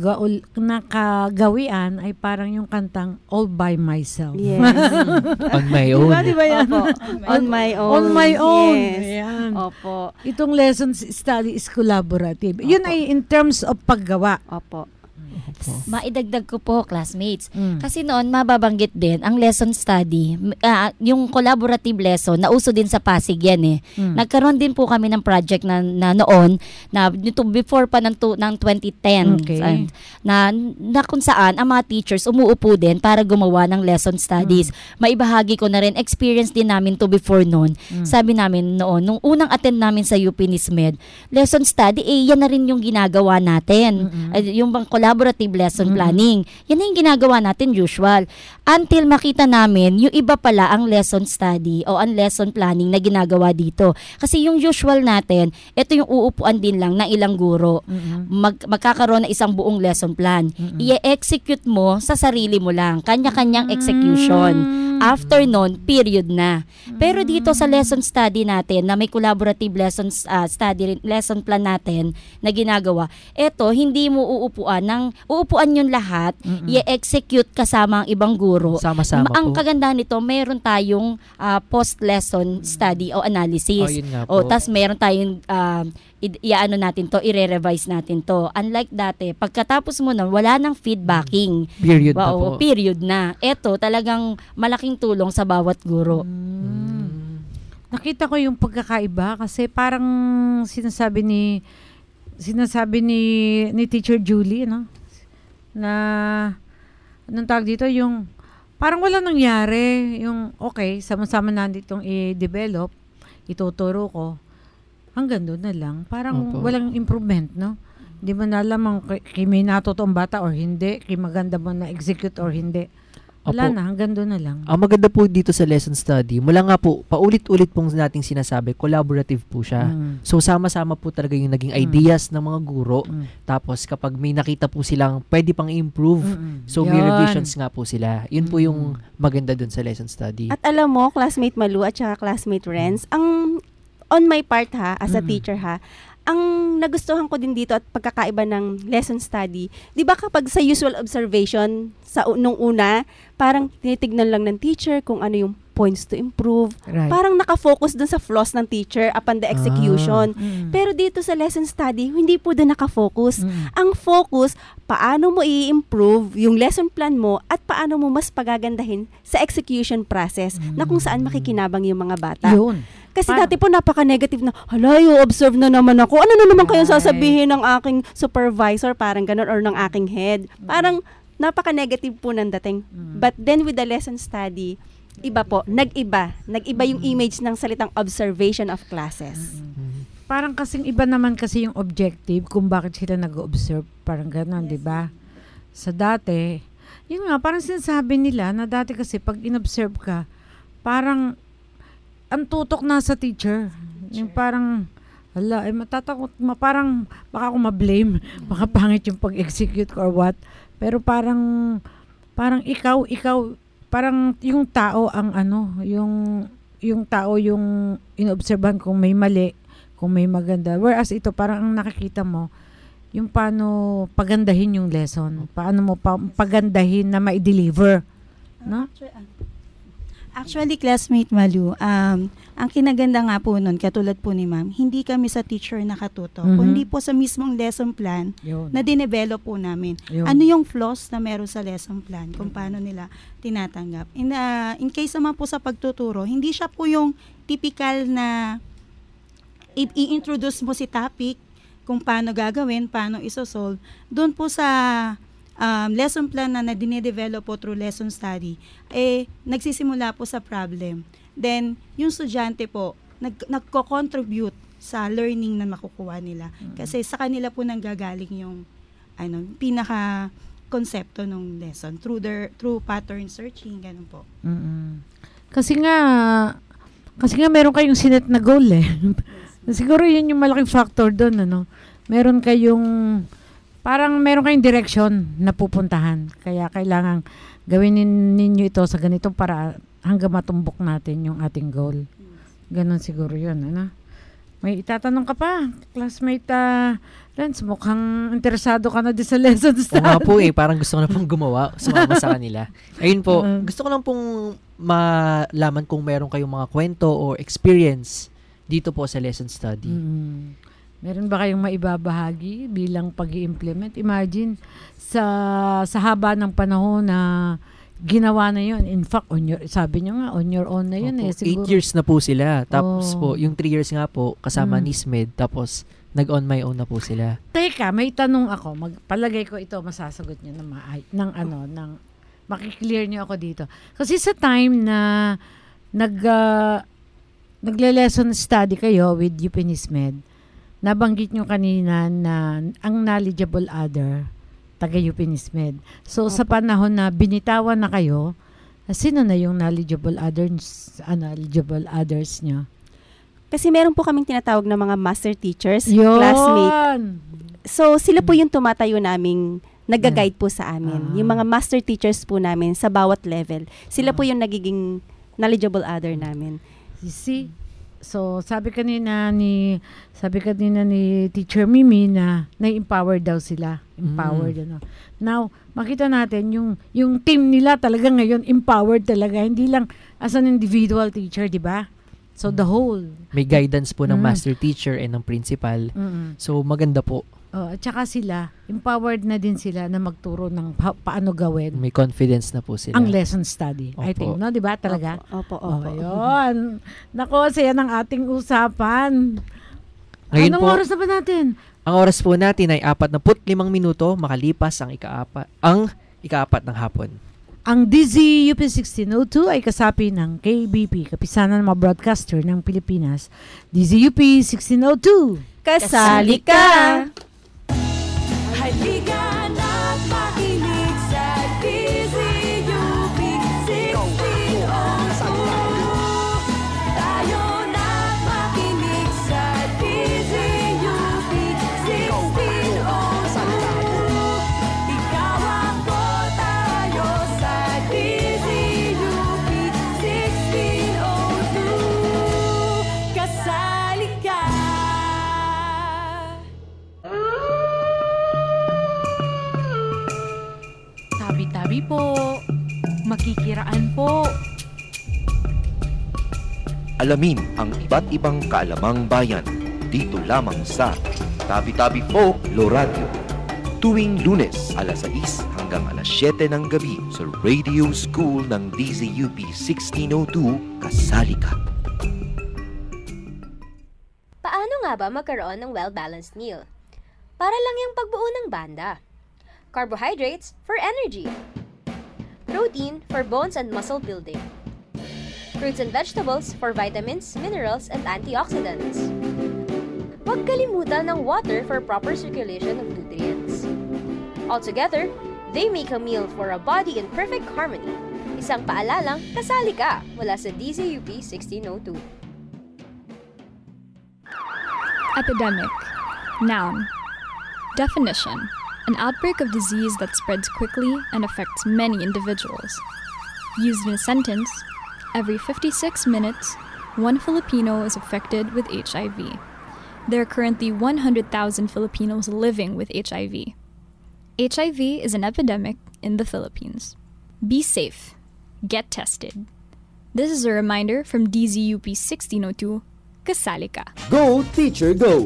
nakagawian ay parang yung kantang All by Myself. Yes. On my own. Diba yan? Opo. On my own. On my own. Yes. Ayan. Opo. Itong lesson study is collaborative. Opo. Yun ay in terms of paggawa. Opo. Maidagdag ko po, classmates. Kasi noon, mababanggit din ang lesson study. Yung collaborative lesson, nauso din sa Pasig yan eh. Nagkaroon din po kami ng project na noon, na before pa ng 2010. Okay. Na kung saan, ang mga teachers umuupo din para gumawa ng lesson studies. Maibahagi ko na rin, experience din namin to before noon. Sabi namin noon, nung unang attend namin sa UP NISMED, lesson study, yan na rin yung ginagawa natin. Yung bang collaborative lesson planning. Yan na yung ginagawa natin usual. Until makita namin, yung iba pala ang lesson study o ang lesson planning na ginagawa dito. Kasi yung usual natin, ito yung uupuan din lang ng ilang guro. Magkakaroon ng isang buong lesson plan. I-execute mo sa sarili mo lang. Kanya-kanyang execution. After nun, period na. Pero dito sa lesson study natin, na may collaborative lesson plan natin na ginagawa, eto, hindi mo uupuan yung lahat, i-execute kasama ang ibang guro. Sama-sama ang po. kagandahan nito, meron tayong post-lesson study o analysis. Yun nga po. Tas meron tayong i-revise natin to. Unlike dati, pagkatapos mo nun, wala nang feedbacking. Period na po. Period na. Eto, talagang malaking tulong sa bawat guro. Nakita ko yung pagkakaiba kasi parang sinasabi ni Teacher Julie, na anong tawag dito, yung parang wala nangyari, yung okay, sama-sama nanditong i-develop, ituturo ko, hanggang doon na lang. Parang walang improvement, no? Hindi mo na alam kay may natutoong bata or hindi, kay maganda mo na execute or hindi. Wala na, hanggang doon na lang. Ang maganda po dito sa lesson study, mula nga po, paulit-ulit pong nating sinasabi, collaborative po siya. So, sama-sama po talaga yung naging ideas ng mga guro. Tapos, kapag may nakita po silang pwede pang improve, so may revisions nga po sila. Yun po yung maganda dun sa lesson study. At alam mo, classmate Malu at saka classmate Renz, on my part as a teacher ang nagustuhan ko din dito at pagkakaiba ng lesson study, di ba kapag sa usual observation, nung una, parang tinitignan lang ng teacher kung ano yung points to improve. Right. Parang nakafocus dun sa flaws ng teacher upon the execution. Pero dito sa lesson study, hindi po dun nakafocus. Ang focus, paano mo i-improve yung lesson plan mo at paano mo mas pagagandahin sa execution process na kung saan makikinabang yung mga bata. Yun. Kasi dati po napaka-negative na, hala, observe na naman ako. Ano na naman kayong sasabihin ng aking supervisor, parang ganun, or ng aking head. Parang napaka-negative po ng dating. But then with the lesson study, iba po, nag-iba yung image ng salitang observation of classes. Parang kasing iba naman kasi yung objective kung bakit sila nag-observe. Parang gano'n, di ba? Sa dati, yun nga, parang sinasabi nila na dati kasi pag in-observe ka, parang ang tutok na sa teacher. Yung parang, hala, matatakot, parang baka ako ma-blame, baka pangit yung pag-execute ko or what. Pero parang ikaw, parang yung tao ang yung tao yung inobserbahan kung may mali, kung may maganda. Whereas ito, parang ang nakikita mo, yung paano pagandahin yung lesson. Paano mo pagandahin na ma-deliver. No? Actually, classmate Malu, ang kinaganda nga po nun, katulad po ni ma'am, hindi kami sa teacher nakatuto, kundi po sa mismong lesson plan na dinevelop po namin. Ano yung flaws na meron sa lesson plan, kung paano nila tinatanggap. In case naman po sa pagtuturo, hindi siya po yung typical na i-introduce mo si topic, kung paano gagawin, paano isosolve. Doon po sa lesson plan na dinedevelop po through lesson study, nagsisimula po sa problem. Then, yung estudyante po, nagko-contribute sa learning na makukuha nila. Kasi sa kanila po nanggagaling yung pinaka-konsepto ng lesson through pattern searching, ganun po. Kasi nga meron kayong sinet na goal Siguro yun yung malaking factor doon, ano. Meron kayong direction na pupuntahan. Kaya kailangan gawin ninyo ito sa ganitong para hanggang matumbok natin yung ating goal. Ganon siguro yun. Ano? May itatanong ka pa, classmate Renz, mukhang interesado ka na din sa lesson study. Oo nga po parang gusto ko na pong sumama sa kanila. Ayun po, gusto ko lang pong malaman kung meron kayong mga kwento or experience dito po sa lesson study. Meron ba kayong maibabahagi bilang pag-i-implement? Imagine, sa haba ng panahon na ginawa na yun. In fact, sabi nyo nga, on your own na yun. Opo, Siguro. 8 years na po sila. Tapos po, yung 3 years nga po, kasama ni SMED. Tapos, nag-on my own na po sila. Teka, may tanong ako. Palagay ko ito, masasagot nyo makiklear nyo ako dito. Kasi sa time na nagle-lesson study kayo with UPNISMED, nabanggit nyo kanina na ang knowledgeable other, taga UPNISMED. So, sa panahon na binitawan na kayo, sino na yung knowledgeable others nyo? Kasi meron po kaming tinatawag na mga master teachers, classmate. So, sila po yung tumatayo naming nag-guide po sa amin. Yung mga master teachers po namin sa bawat level. Sila po yung nagiging knowledgeable other namin. You see? So, sabi kanina ni Teacher Mimi na na-empower daw sila. Empowered, Now, makita natin yung team nila talaga ngayon empowered talaga. Hindi lang as an individual teacher, di ba? So, the whole. May guidance po ng master teacher and ng principal. So, maganda po. At saka sila, empowered na din sila na magturo ng paano gawin. May confidence na po sila. Ang lesson study. Opo. I think, no? Di ba talaga? Opo. Ayun. Nako, saya ng ating usapan. Ngayon Anong oras na ba natin? Ang oras po natin ay 45 minuto makalipas ang ika-4 ng hapon. Ang DZUP 1602 ay kasapi ng KBP, Kapisanan ng mga Broadcaster ng Pilipinas. DZUP 1602. Kasali ka! Halika na't makinig sa DZUP 1602. Tayo na't makinig sa DZUP 1602. Ikaw ako, tayo sa DZUP 1602. Kasali ka! Tabi-tabi po. Makikiraan po. Alamin ang iba't ibang kaalamang bayan dito lamang sa Tabi-Tabi Folklore Radio. Tuwing Lunes, alas 6 hanggang alas 7 ng gabi sa Radio School ng DZUP 1602, Kasali Ka. Paano nga ba magkaroon ng well-balanced meal? Para lang yung pagbuo ng banda. Carbohydrates for energy. Protein for bones and muscle building. Fruits and vegetables for vitamins, minerals, and antioxidants. Huwag kalimutan ng water for proper circulation of nutrients. Altogether, they make a meal for a body in perfect harmony. Isang paalalang kasali ka mula sa DZUP 1602. Epidemic. Noun. Definition. An outbreak of disease that spreads quickly and affects many individuals. Used in a sentence, every 56 minutes, one Filipino is affected with HIV. There are currently 100,000 Filipinos living with HIV. HIV is an epidemic in the Philippines. Be safe. Get tested. This is a reminder from DZUP 1602, Kasali Ka. Go, Teacher, Go!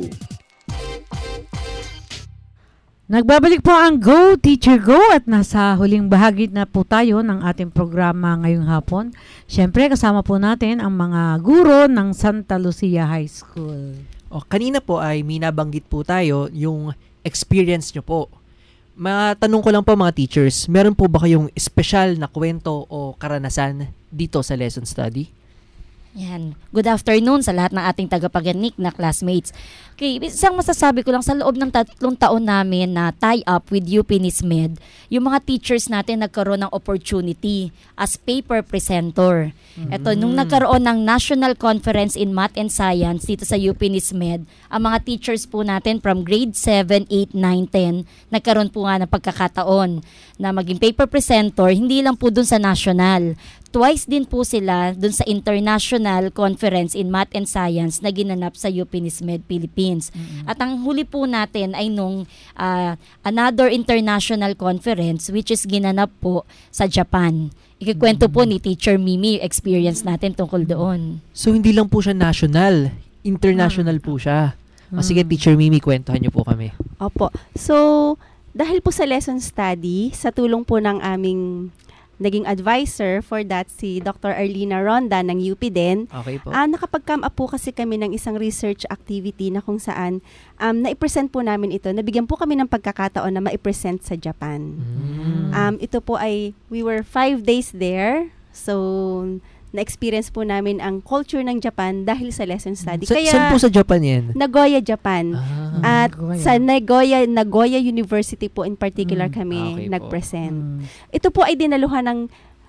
Nagbabalik po ang Go Teacher Go at nasa huling bahagi na po tayo ng ating programa ngayong hapon. Siyempre kasama po natin ang mga guro ng Santa Lucia High School. Kanina po ay may nabanggit po tayo yung experience nyo po. Matanong ko lang po mga teachers, meron po ba kayong espesyal na kwento o karanasan dito sa lesson study? Yan. Good afternoon sa lahat ng ating tagapaganik na classmates. Okay, isang masasabi ko lang, sa loob ng 3 taon namin na tie-up with UP NISMED, yung mga teachers natin nagkaroon ng opportunity as paper presenter. Ito, nung nagkaroon ng National Conference in Math and Science dito sa UP NISMED, ang mga teachers po natin from grade 7, 8, 9, 10, nagkaroon po nga ng pagkakataon na maging paper presenter, hindi lang po dun sa national. Twice din po sila dun sa International Conference in Math and Science na ginanap sa UP NISMED Philippines. At ang huli po natin ay nung another international conference which is ginanap po sa Japan. Ikikwento po ni Teacher Mimi yung experience natin tungkol doon. So hindi lang po siya national, international po siya. Sige, Teacher Mimi, kwentuhan niyo po kami. Opo. So, dahil po sa lesson study, sa tulong po ng aming naging advisor for that, si Dr. Arlina Ronda ng UP din. Okay po. Nakapag-come up po kasi kami ng isang research activity na kung saan na-present po namin ito. Nabigyan po kami ng pagkakataon na ma-present sa Japan. Ito po ay, we were 5 days there. So, na-experience po namin ang culture ng Japan dahil sa lesson study. Saan po sa Japan yan? Nagoya, Japan. At sa Nagoya University po in particular kami nag-present. Ito po ay dinaluhan ng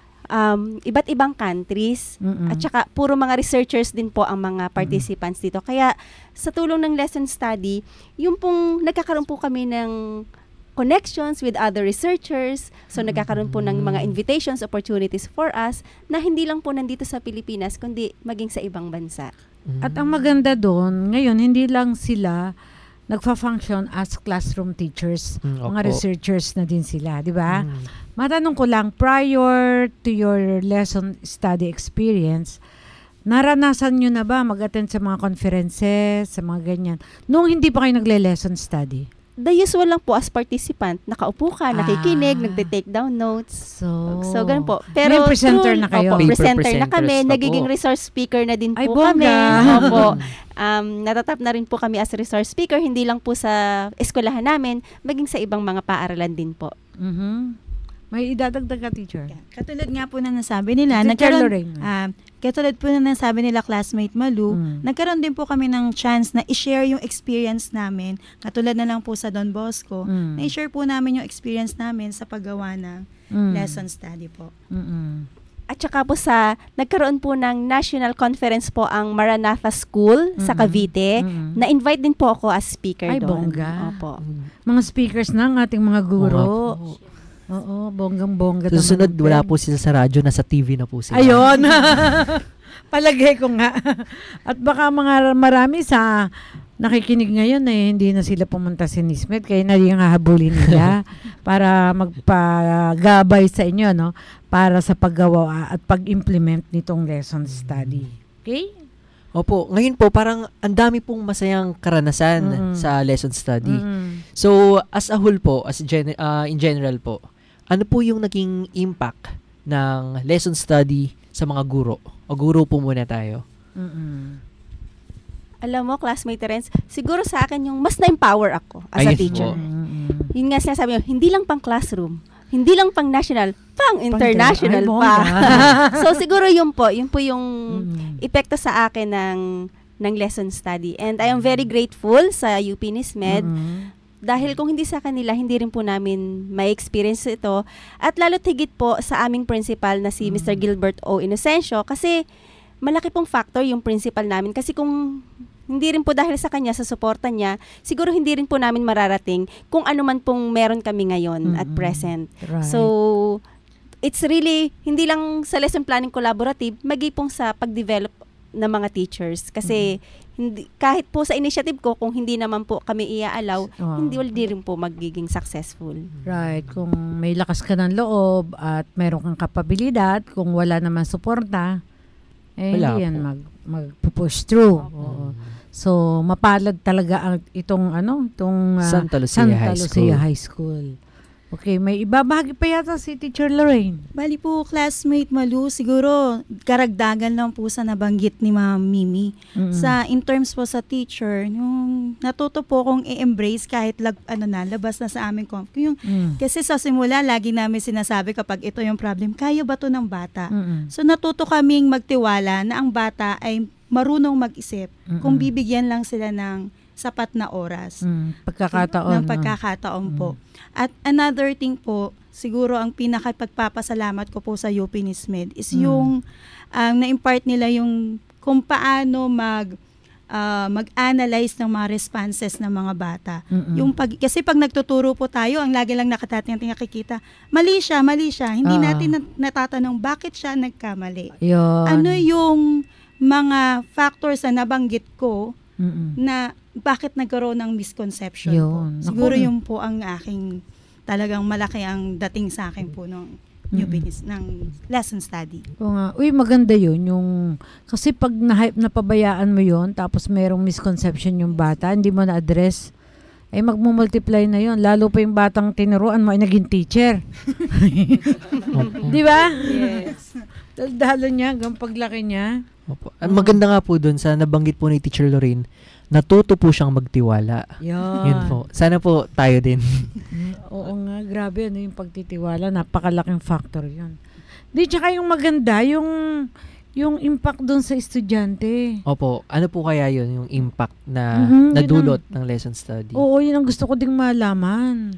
iba't ibang countries at saka puro mga researchers din po ang mga participants dito. Kaya sa tulong ng lesson study, yung pong nagkakaroon po kami ng connections with other researchers. So, nagkakaroon po ng mga invitations, opportunities for us na hindi lang po nandito sa Pilipinas, kundi maging sa ibang bansa. At ang maganda doon, ngayon, hindi lang sila nagfa-function as classroom teachers. Mga researchers na din sila, di ba? Matanong ko lang, prior to your lesson study experience, naranasan nyo na ba mag-attend sa mga conferences, sa mga ganyan, nung hindi pa kayo nagle-lesson study? The usual lang po as participant. Nakaupo ka, nakikinig, nagte-take down notes. So ganun po. Pero presenter na kayo. Presenter na kami. Nagiging resource speaker na din po kami. Opo. Natatap na rin po kami as resource speaker. Hindi lang po sa eskwelahan namin, maging sa ibang mga paaralan din po. May idadagdag ka, teacher. Katulad nga po na nasabi nila, katulad po na nasabi nila classmate Malu, nagkaroon din po kami ng chance na i-share yung experience namin, katulad na lang po sa Don Bosco, na i-share po namin yung experience namin sa paggawa ng lesson study po. At saka po nagkaroon po ng national conference po ang Maranatha School sa Cavite. Na-invite din po ako as speaker doon. Ay, bongga. Opo. Mga speakers ng ating mga guro. Oo, bonggang-bongga. Susunod, wala po sila sa radyo, nasa TV na po sila. Ayun. Palagay ko nga. At baka marami sa nakikinig ngayon hindi na sila pumunta sa NISMED, kaya na yung hahabulin nila para magpagabay sa inyo, no? Para sa paggawa at pag-implement nitong lesson study. Okay? Opo, ngayon po parang ang dami pong masayang karanasan sa lesson study. So, as a whole po, in general po, ano po yung naging impact ng lesson study sa mga guro? O guro po muna tayo. Alam mo, classmate Terence, siguro sa akin yung mas na-empower ako as a teacher. Yun nga sinasabi nyo, hindi lang pang classroom, hindi lang pang national, pang international pa. So siguro yun po yung epekto sa akin ng lesson study. And I am very grateful sa UP NISMED dahil kung hindi sa kanila, hindi rin po namin may experience ito. At lalo't higit po sa aming principal na si Mr. Gilbert O. Inocencio kasi malaki pong factor yung principal namin. Kasi kung hindi rin po dahil sa kanya, sa suporta niya, siguro hindi rin po namin mararating kung ano man pong meron kami ngayon at present. Right. So, it's really, hindi lang sa lesson planning collaborative, maging pong sa pag-develop ng mga teachers. Kasi hindi, kahit po sa initiative ko, kung hindi naman po kami iaalaw, hindi rin po magiging successful. Right. Kung may lakas ka ng loob at meron kang kapabilidad, kung wala naman suporta, hindi yan mag-push through. So, mapalad talaga itong Santa Lucia High School. Okay, may ibabahagi pa yata si Teacher Lorraine. Bali po, classmate Malu, siguro karagdagan lang po sa nabanggit ni Ma'am Mimi. In terms po sa teacher, yung natuto po kong i-embrace kahit labas na sa aming kasi sa simula, lagi namin sinasabi kapag ito yung problem, kaya ba to ng bata? So natuto kaming magtiwala na ang bata ay marunong mag-isip kung bibigyan lang sila ng sapat na oras. Pagkakataon po. At another thing po, siguro ang pinakapagpapasalamat ko po sa UP NISMED is yung na-impart nila yung kung paano mag-analyze ng mga responses ng mga bata. Kasi pag nagtuturo po tayo, ang lagi lang nakikita, mali siya. Hindi natin natatanong bakit siya nagkamali. Ano yung mga factors na nabanggit ko na bakit nagkaroon ng misconception po. Siguro yun po ang aking talagang malaki ang dating sa akin po ng ng lesson study. Maganda yun. Kasi pag napabayaan mo yun, tapos merong misconception yung bata, hindi mo na-address, ay magmumultiply na yun. Lalo pa yung batang tinuruan mo ay naging teacher. Di ba? Yes. Dalo niya hanggang paglaki niya. Maganda nga po dun sa nabanggit po ni Teacher Lorraine, natuto po siyang magtiwala. Yun po. Sana po tayo din. Oo nga, grabe yung pagtitiwala. Napakalaking factor yun. Tsaka yung maganda, yung impact dun sa estudyante. Opo. Ano po kaya yun, yung impact na nadulot ng lesson study? Oo, yun ang gusto ko ding malaman.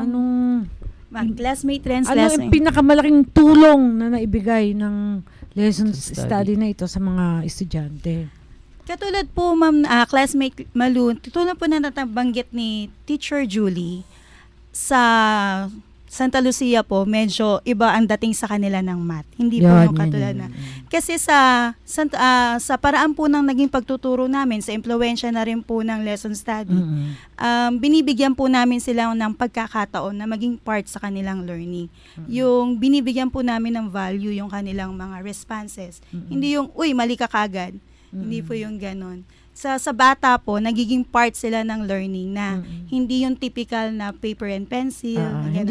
Classmate Trends lesson. Ano yung pinakamalaking tulong na naibigay ng lesson study na ito sa mga estudyante? Katulad po, Ma'am, classmate Malu, tulad po na natabanggit ni Teacher Julie, sa Santa Lucia po, medyo iba ang dating sa kanila ng math. Hindi po yung katulad na. Kasi sa paraan po ng naging pagtuturo namin, sa impluwensya na rin po ng lesson study, binibigyan po namin sila ng pagkakataon na maging part sa kanilang learning. Yung binibigyan po namin ng value yung kanilang mga responses. Hindi yung, mali ka kagad. Hindi po yung ganon. Sa bata po, nagiging part sila ng learning na hindi yung typical na paper and pencil.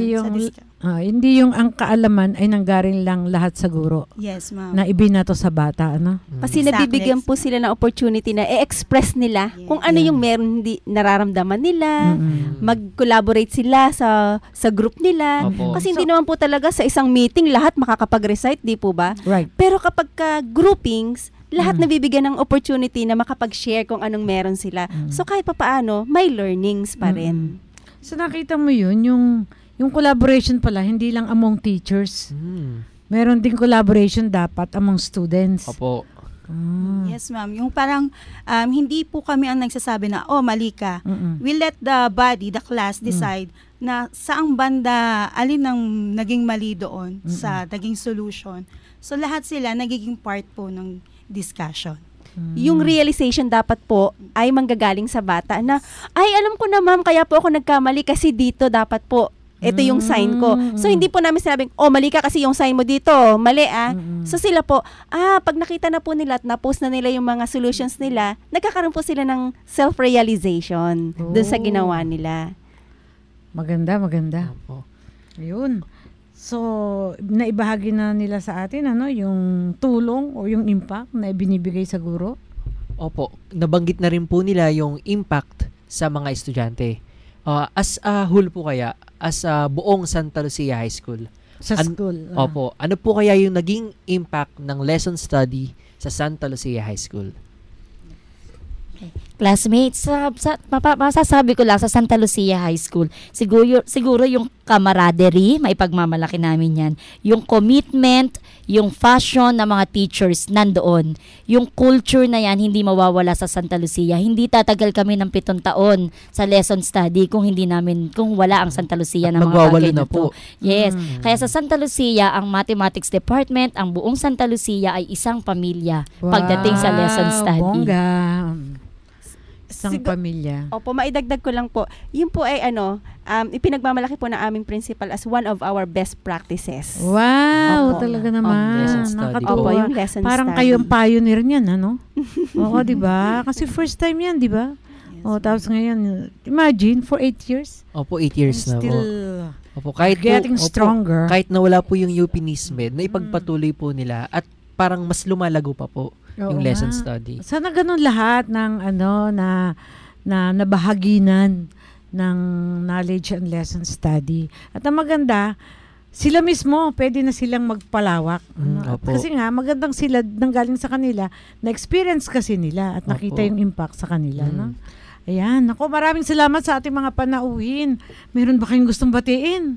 Hindi yung ang kaalaman ay nanggaling lang lahat sa guro. Yes, ma'am. Na ibinato sa bata, ano? Kasi nabibigyan po sila ng opportunity na i-express nila kung ano yung meron hindi nararamdaman nila, mag-collaborate sila sa group nila. Kasi hindi naman po talaga sa isang meeting lahat makakapag-recite, di po ba? Right. Pero kapag groupings, lahat nabibigyan ng opportunity na makapag-share kung anong meron sila. So kahit papaano, may learnings pa rin. So nakita mo yun, yung collaboration pala, hindi lang among teachers. Meron ding collaboration dapat among students. Opo. Yes, ma'am. Yung parang hindi po kami ang nagsasabi na, mali ka. We let the body, the class decide na saang banda, alin ang naging mali doon sa naging solution. So lahat sila nagiging part po ng discussion. Yung realization dapat po ay manggagaling sa bata na, alam ko na ma'am, kaya po ako nagkamali kasi dito dapat po Ito yung sign ko. So, hindi po namin sinabing, mali ka kasi yung sign mo dito. Mali, So, sila po, pag nakita na po nila at na-post na nila yung mga solutions nila, nagkakaroon po sila ng self-realization dun sa ginawa nila. Maganda. Ayun. So, naibahagi na nila sa atin, yung tulong o yung impact na binibigay sa guro? Opo. Nabanggit na rin po nila yung impact sa mga estudyante. As a whole po kaya, as a buong Santa Lucia High School. School. Opo. Ano po kaya yung naging impact ng lesson study sa Santa Lucia High School? Classmates, masasabi ko lang sa Santa Lucia High School, siguro yung camaraderie, maipagmamalaki namin yan. Yung commitment, yung fashion ng mga teachers nandoon. Yung culture na yan, hindi mawawala sa Santa Lucia. Hindi tatagal kami ng 7 taon sa lesson study kung wala ang Santa Lucia ng mga bagay na to. Yes. Kaya sa Santa Lucia, ang mathematics department, ang buong Santa Lucia ay isang pamilya pagdating sa lesson study. Bongga. Isang pamilya. Opo, maidagdag ko lang po. Yun po ay ipinagmamalaki po ng aming principal as one of our best practices. Wow, talaga naman. Opo, yung lesson Parang study. kayo ang pioneer niyan, Oo, di ba? Kasi first time yan, di ba? Tapos ngayon, imagine, for 8 years. Opo, 8 years na po. Opo, kahit getting stronger. Kahit nawala po yung UP NISMED, na ipagpatuloy po nila at parang mas lumalago pa po yung lesson study. Sana ganun lahat ng na nabahaginan ng knowledge and lesson study. At ang maganda, sila mismo pwede na silang magpalawak. Kasi nga magandang sila nanggaling sa kanila, na-experience kasi nila at nakita yung impact sa kanila, Ayan, maraming salamat sa ating mga panauhin. Meron ba kayong gustong batiin?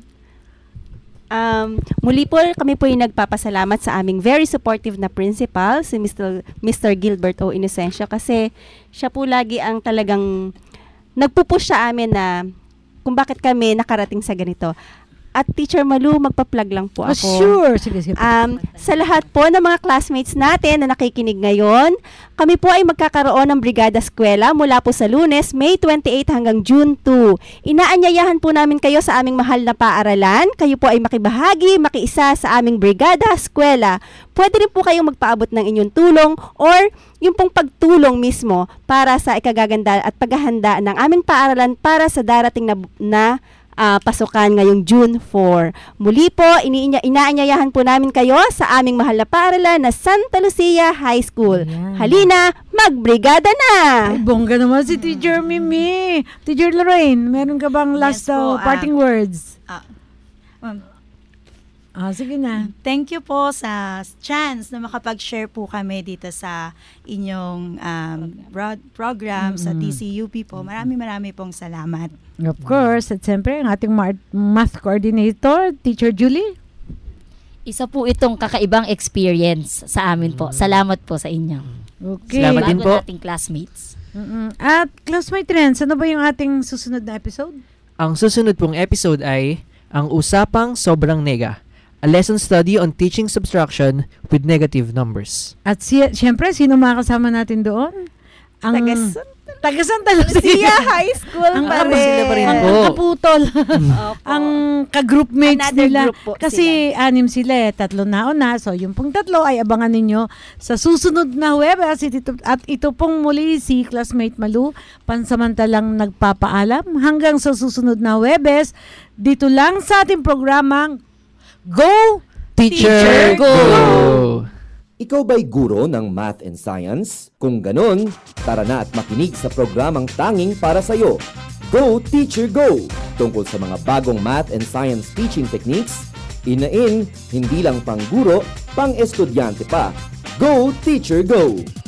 Muli po kami po yung nagpapasalamat sa aming very supportive na principal, si Mr. Gilbert O. Inocencio, kasi siya po lagi ang talagang nagpupush sa amin na kung bakit kami nakarating sa ganito. At Teacher Malu, magpa-plug lang po ako. Sure. Sige. Sa lahat po ng mga classmates natin na nakikinig ngayon, kami po ay magkakaroon ng Brigada Eskwela mula po sa Lunes, May 28 hanggang June 2. Inaanyayahan po namin kayo sa aming mahal na paaralan. Kayo po ay makibahagi, makiisa sa aming Brigada Eskwela. Pwede rin po kayong magpaabot ng inyong tulong or yung pong pagtulong mismo para sa ikagaganda at paghahanda ng aming paaralan para sa darating na pasukan ngayong June 4. Muli po, inaanyayahan po namin kayo sa aming mahal na paaralan na Santa Lucia High School. Halina, magbrigada na! Ay, bongga naman si Teacher Mimi. Teacher Lorraine, meron ka bang last parting words? Sige na. Thank you po sa chance na makapag-share po kami dito sa inyong program sa TCUP po. Marami pong salamat. Of course. At siyempre, ang ating math coordinator, Teacher Julie. Isa po itong kakaibang experience sa amin po. Salamat po sa inyo. Okay. Salamat din po. Ating classmates. At classmate Renz, ano ba yung ating susunod na episode? Ang susunod pong episode ay ang Usapang Sobrang Nega, a lesson study on teaching subtraction with negative numbers. At siyempre, sino makakasama natin doon? Ang taga Santa Lucia High School pa rin. Ang kaputol. Ang ka-groupmates nila. Kasi sila. 6 sila 3 nauna. So, yung pong 3 ay abangan ninyo sa susunod na Huwebes. At ito pong muli si Classmate Malu, pansamantalang nagpapaalam. Hanggang sa susunod na Huwebes, dito lang sa ating programang Go Teacher Go! Ikaw ba'y guro ng math and science? Kung ganon, tara na at makinig sa programang tanging para sa'yo. Go Teacher Go! Tungkol sa mga bagong math and science teaching techniques, hindi lang pang guro, pang estudyante pa. Go Teacher Go!